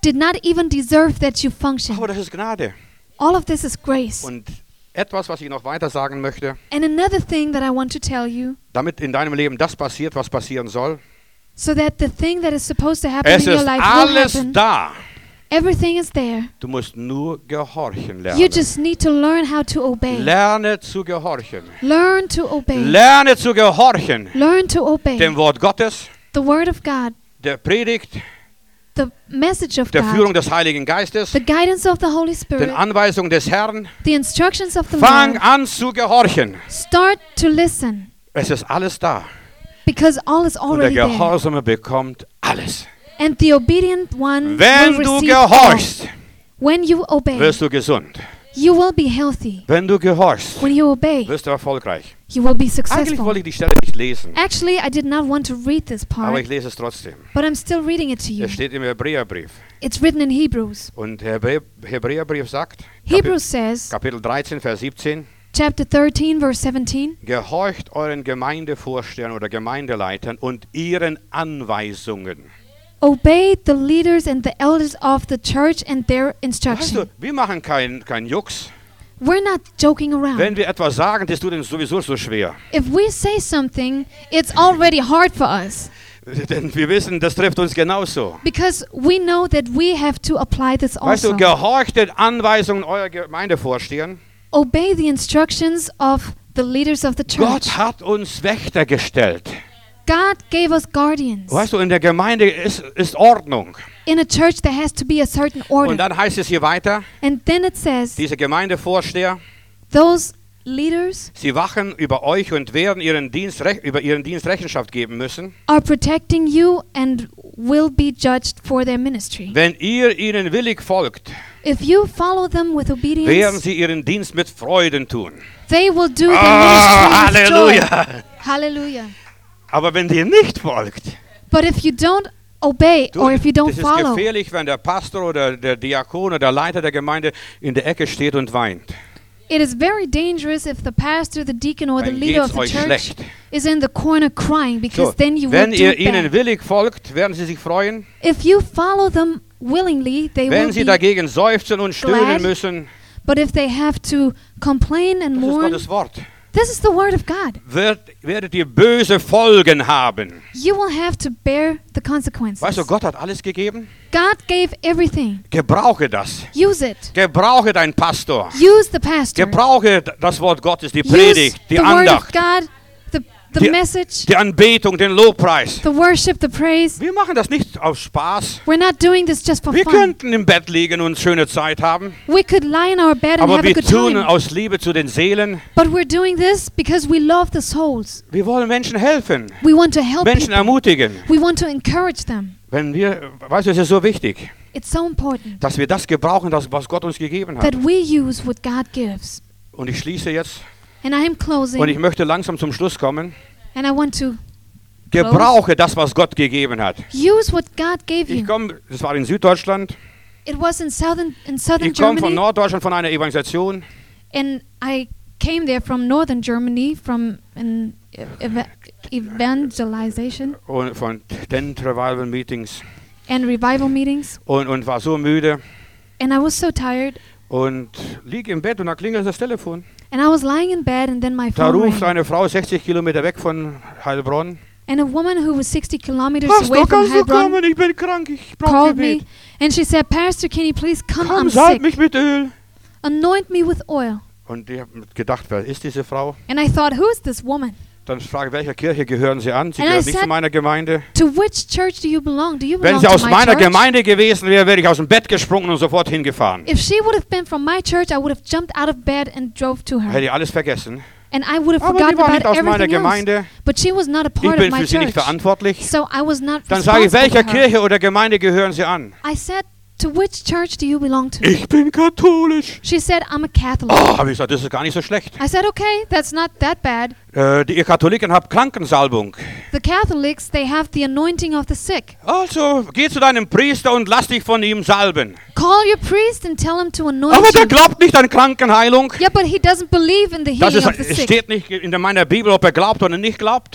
did not even deserve that you function. Aber das ist Gnade. All of this is grace. Und etwas, was ich noch weiter sagen möchte, And another thing that I want to tell you, damit in deinem Leben das passiert, was passieren soll. so that the thing that is supposed to happen Es in your ist life will alles happen. da. Everything is there. Du musst nur gehorchen You lernen. just need to learn how to obey. Lerne zu gehorchen. Learn to obey. Lerne zu gehorchen. Learn to obey. Dem Wort Gottes, The word of God, der Predigt, the message of der Führung God, des Heiligen Geistes, the guidance of the Holy den Spirit, Anweisungen des Herrn. the instructions of the Fang Lord. an zu gehorchen. Start to listen, Es ist alles da. because all is Und der already there. Gehorsame bekommt alles. And the obedient one Wenn will du receive all. gehorchst, When you obey, wirst du gesund. you will be healthy. Wenn du gehorchst, When you obey, wirst du erfolgreich. you will be Eigentlich successful. wollte ich die Stelle nicht lesen, Actually, I did not want to read this aber part, ich lese es trotzdem. but I'm still reading it to you. Es steht im Hebräerbrief. It's written in Hebrews. Und der Hebrä- Hebräerbrief sagt, Kapitel, Hebrews says, Kapitel dreizehn, Vers siebzehn, chapter thirteen, verse seventeen, gehorcht euren Gemeindevorstehern oder Gemeindeleitern und ihren Anweisungen. obey the leaders and the elders of the church and their Weißt instruction. du, wir machen keinen kein Jux. We're not joking around. Wenn wir etwas sagen, das tut uns sowieso so schwer. If we say something, it's already hard for us Denn wir wissen, das trifft uns genauso. because we know that we have to apply this Weißt du, also. gehorcht den Anweisungen eurer Gemeindevorstehern. Obey the instructions of the leaders of the church. Gott hat uns Wächter gestellt. God gave us guardians. Weißt du, in der Gemeinde ist, ist Ordnung. In a church there has to be a certain Und order. dann heißt es hier weiter, And then it says, diese Gemeindevorsteher, those leaders sie wachen über euch und werden ihren Dienst, rech- über ihren Dienst Rechenschaft geben müssen. are protecting you and will be judged for their ministry. Wenn ihr ihnen willig folgt, If you follow them with werden obedience, sie ihren Dienst mit Freuden tun. they will do their Ah, ministry with joy. Halleluja! Hallelujah. Aber wenn ihr nicht folgt, But if you don't obey du, or if you don't das ist follow, gefährlich, wenn der Pastor oder der Diakon oder der Leiter der Gemeinde in der Ecke steht und weint. it is very dangerous if the pastor, the deacon, or the Dann leader geht's of the euch church schlecht. is in the corner crying, because So, then you will wenn do ihr it ihnen bad. willig folgt, werden sie sich freuen. If you follow them willingly, they Wenn will sie be. dagegen seufzen und stöhnen glad. müssen, But if they have to complain and das ist mourn, Gottes Wort, this is the word of God. wird, werdet ihr böse Folgen haben. You will have to bear the consequences. Weißt du, Gott hat alles gegeben. God gave everything. Gebrauche das. Use it. Gebrauche deinen Pastor. Use the pastor. Gebrauche das Wort Gottes, die Use Predigt, die the word of Andacht, God, the, the Die- message, die Anbetung, den Lobpreis. the worship, the praise. Wir machen das nicht aus Spaß. We're not doing this just for Wir fun. könnten im Bett liegen und schöne Zeit haben, We could lie in our bed and aber have a wir good tun time. aus Liebe zu den Seelen. But we're doing this because we love the souls. Wir wollen Menschen helfen, We want to help Menschen people. ermutigen. We want to encourage them. Wenn wir, weißt du, es ist so wichtig, It's so important dass wir das gebrauchen, das, was Gott uns gegeben hat. that we use what God gives. Und ich schließe jetzt And I am und ich closing, möchte langsam zum Schluss kommen. and I want to Gebrauche das, was Gott gegeben hat. use what God gave Ich you. komme, das war in Süddeutschland. It was in southern in southern Ich komme von Germany, Norddeutschland von einer Evangelisation. and I came there from northern Germany from an ev- evangelization Und von Tent Revival Meetings and revival meetings, und, und war so müde and I was so tired, und lieg im Bett und da klingelt das Telefon. and I was lying in bed, and then my Da phone ruft rang, eine Frau sechzig Kilometer weg von Heilbronn. and a woman who was sixty kilometers Pastor, away from kannst du Heilbronn kommen? Ich bin krank, ich brauche called me, Gebet. and she said, "Pastor, can you please come? Komm, I'm salb sick. mich mit Öl. Anoint me with oil." Und ich habe gedacht, wer ist diese Frau? And I thought, who is this woman? Dann frage ich, welcher Kirche gehören Sie an? Sie And I gehören nicht zu said- meiner Gemeinde. To which church do you belong? Do you Wenn belong sie to aus my meiner church? Gemeinde gewesen wäre, wäre ich aus dem Bett gesprungen und sofort hingefahren. If she would have been from my church, I would have jumped out of bed and drove to her. Hätte ich alles vergessen. And I would have Aber die forgotten war about nicht aus meiner everything else. Gemeinde. But she was not a Ich part of bin my für sie nicht church. verantwortlich. So I was not Dann sage ich, responsible welcher for her. Kirche oder Gemeinde gehören Sie an? I said, to which church do you belong to? Ich bin katholisch. She said, I'm a Catholic. Oh, habe ich gesagt, das ist gar nicht so schlecht. I said, okay, that's not that bad. Äh, die, ihr Katholiken habt Krankensalbung. The Catholics, they have the anointing of the sick. Also, geh zu deinem Priester und lass dich von ihm salben. Call your priest and tell him to anoint Aber der you. glaubt nicht an Krankenheilung. Yeah, but he doesn't believe in the Das healing ist, of the es sick. steht nicht in der- meiner Bibel, ob er glaubt oder nicht glaubt.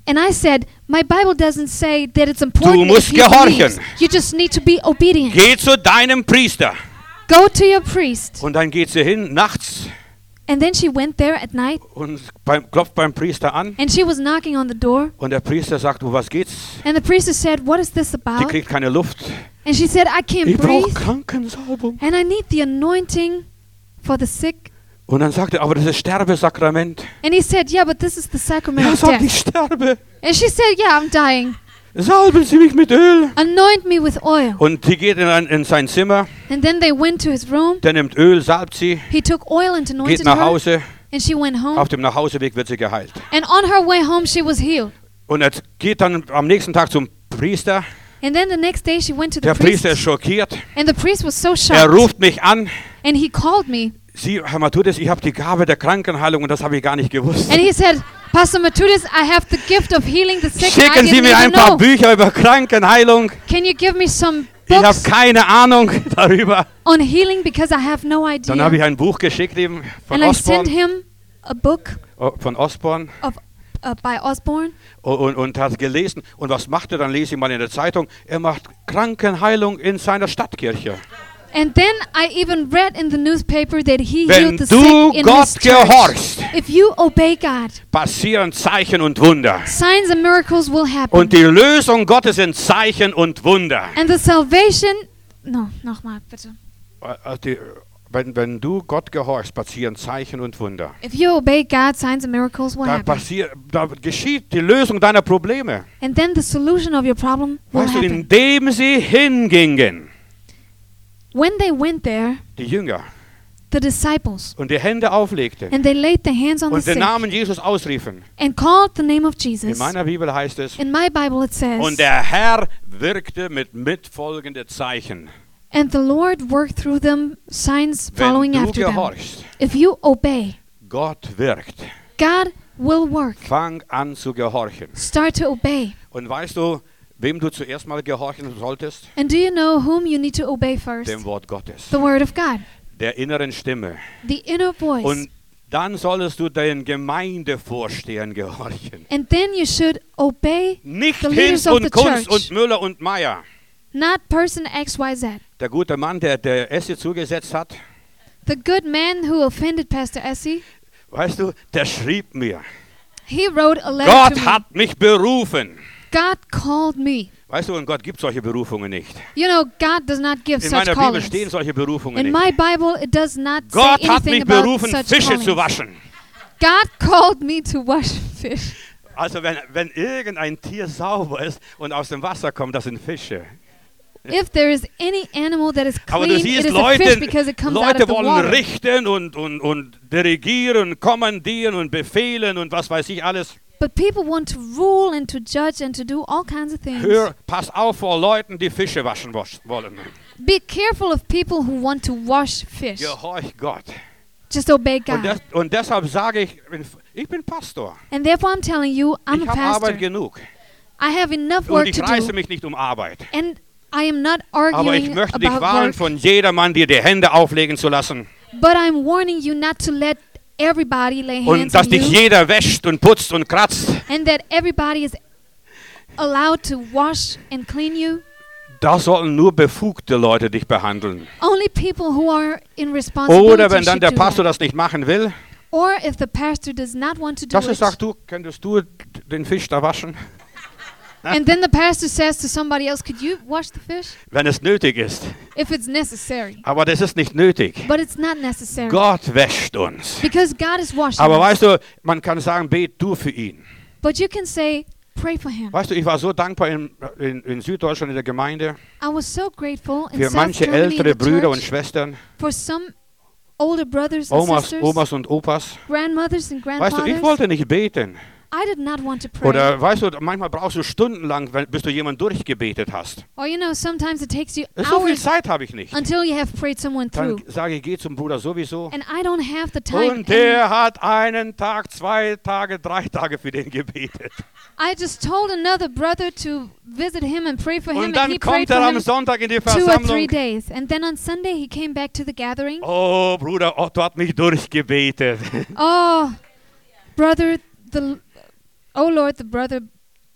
And I said, my Bible doesn't say that it's important musst if you gehorchen. believe. You just need to be obedient. Geh zu deinem Priester. Go to your priest. Und dann geht sie hin nachts And then she went there at night, und beim, klopft beim Priester an. and she was knocking on the door. Und der Priester sagt, um was geht's? And the priest said, what is this Die about? kriegt keine Luft. And she said, I can't Ich brauche breathe, Krankensalbung. and I need the anointing for the sick. Und dann sagt er, aber das ist Sterbesakrament. And he said, yeah, but this is the sacrament Er of sagt, death. ich sterbe. And she said, yeah, I'm dying. Salben Sie mich mit Öl. Anoint me with oil. Und die geht in, ein, in sein Zimmer, And then they went to his room. der nimmt Öl, salbt sie, He took oil and geht anointed nach her, Hause. and she went home. Auf dem Nachhauseweg wird sie geheilt. And on her way home, she was healed. Und er geht dann am nächsten Tag zum Priester. And then the next day, she went to the Der priest. Priester ist schockiert. And the priest was so Er shocked. ruft mich an. And he called me. Sie, Herr Matthäus, ich habe die Gabe der Krankenheilung und das habe ich gar nicht gewusst. And he said, Pastor Matudis, I have the gift of healing the sick. and I Schicken Sie didn't mir ein even paar know. Bücher über Krankenheilung. Can you give me some Ich habe books keine Ahnung darüber. on healing because I have no Dann habe ich idea? ein Buch geschickt ihm von And I sent Osborne, him a book oh, von Osborne of uh, by Osborne. und, und, und hat gelesen. Und was macht er? Dann lese ich mal in der Zeitung. Er macht Krankenheilung in seiner Stadtkirche. And then I even read in the newspaper that he Wenn healed the du sick in Gott his church. gehorchst, If you obey God, passieren Zeichen und Wunder. signs and miracles will happen. Und die Lösung Gottes sind Zeichen und Wunder. And the salvation, no, nochmal bitte. Also die, wenn, wenn du Gott gehorchst, passieren Zeichen und Wunder. If you obey God, signs and miracles will Da, happen. passiert, da geschieht die Lösung deiner Probleme. And then the solution of your problem will Weißt du, happen. indem sie hingingen, When they went there, die Jünger, the disciples, und die Hände auflegten and they laid their hands on the und den sick Namen Jesus ausriefen. and called the name of In Jesus. meiner Bibel heißt es, In my Bible it says, und der Herr wirkte mit mitfolgenden Zeichen. and the Lord worked through them signs Wenn following du after them. gehorchst, If you obey, Gott wirkt. God will work. Fang an zu gehorchen. Start to obey. Und weißt du, wem du zuerst mal gehorchen solltest? And do you know whom you need to obey first? Dem Wort Gottes, The Word of God, der inneren Stimme. the inner voice. Und dann solltest du den Gemeindevorstehern gehorchen. And then you should obey Nicht the Hinz leaders of the und Kunst church. und Müller und Meier. not person X Y Z. Der gute Mann, der der Essi zugesetzt hat, The good man who offended Pastor Essie, weißt du, der schrieb mir, he wrote a letter to Gott me. hat mich berufen. God called me. Weißt du, und Gott gibt solche Berufungen nicht. You know, God does not give In such meiner Bibel callings. stehen solche Berufungen In nicht. my Bible, it does not Gott say hat anything mich about berufen, such Fische zu callings. waschen. God called me to wash fish. Also wenn, wenn irgendein Tier sauber ist und aus dem Wasser kommt, das sind Fische. If there is any animal that is Aber du clean, it siehst, is a fish Leute, because it comes out Leute of the wollen water. richten und, und, und dirigieren, kommandieren und befehlen und was weiß ich alles. But people want to rule and to judge and to do all kinds of things. Hör, pass auf vor Leuten, die Fische waschen wos- wollen. Be careful of people who want to wash fish. Gehorch Gott. Just obey Und, God. des, und deshalb sage ich, ich bin- ich bin Pastor. And therefore I'm telling you, I'm Ich a habe pastor. Arbeit genug. I have enough Und work ich to reiße do. mich nicht um Arbeit. And I am not Aber ich arguing möchte dich about warnen, work. von jedermann dir die Hände auflegen zu lassen. But I'm warning you not to let everybody lay hands Und dass on dich you. jeder wäscht und putzt und kratzt. And that everybody is allowed to wash and clean you. Da sollen nur befugte Leute dich behandeln. Only people who are in responsibility Oder wenn dann should der do Pastor that. das nicht machen will, Or if the pastor does not want to do dass er it. sagt, du, könntest du den Fisch da waschen? And then the pastor says to somebody else, could you wash the fish? Wenn es nötig ist. If it's necessary. Aber das ist nicht nötig. But it's not necessary. Gott wäscht uns. Because God is washing Aber us. weißt du, man kann sagen, bet du für ihn. But you can say, pray for him. Weißt du, ich war so dankbar in, in, in Süddeutschland in der Gemeinde I was so grateful in für South manche Germany in ältere the Brüder und church Schwestern, for some older brothers and Omas, sisters, Omas und Opas. grandmothers and Weißt du, grandfathers. ich wollte nicht beten. I did not want to pray. Oder weißt du, manchmal brauchst du stundenlang, wenn- bis du jemanden durchgebetet hast. Or you know, sometimes it takes you So viel hours Zeit habe ich nicht. until you have prayed someone Dann through. sage ich, geh zum Bruder sowieso. And I don't have the time. Und der hat einen Tag, zwei Tage, drei Tage für den gebetet. I just told another brother to visit him and pray for him, Und and he dann prayed kommt er for am him Sonntag in die two or three Versammlung. days. And then on Sunday he came back to the gathering. Oh, Bruder Otto hat mich durchgebetet. Oh, brother, the oh Lord, the brother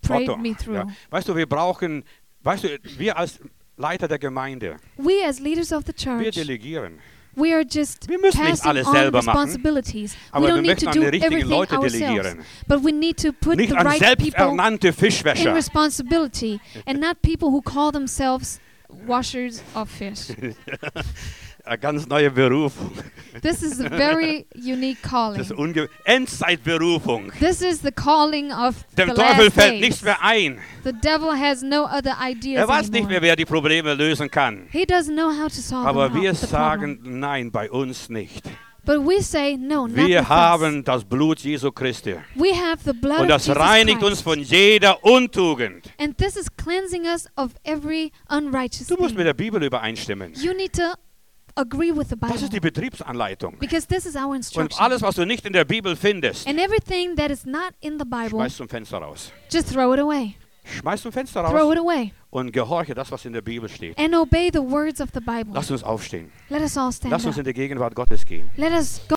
Verantwortung. me through. Ja. Weißt du, wir brauchen, weißt du, wir als Leiter der Gemeinde, We as leaders of the wir church, delegieren. we are just Wir müssen nicht passing alles on selber machen, responsibilities. We aber wir don't need to möchten do an die richtigen everything Leute ourselves, delegieren. but we need to put Nicht the an right people selbsternannte in Fischwäscher. responsibility, and not people who call themselves washers of fish. Eine ganz neue Berufung. This is a very unique calling. Das ist unge- Endzeitberufung. This is the calling of Dem the Teufel last fällt days. nichts mehr ein. The devil has no other ideas Er weiß nicht anymore. mehr, wer die Probleme lösen kann. He doesn't know how to solve Aber the, wir the sagen, problem. nein, bei uns nicht. But we say, no, not with Wir us. haben das Blut Jesu Christi. We have the blood Und of das Jesus reinigt uns Christ. von jeder Untugend. And this is cleansing us of every unrighteous Du musst thing. mit der Bibel übereinstimmen. You need to agree with the Das ist die Bible. Betriebsanleitung. Because this is our Und instruction. alles, was du nicht in der Bibel findest, And everything that is not in the Bible, schmeißt zum Fenster raus. just throw it away. Schmeißt zum Fenster Throw raus it away. und gehorche das, was in der Bibel steht. And obey the words of the Bible. Lass uns aufstehen. Let us all stand Lass uns up. in die Gegenwart Gottes gehen. Let us go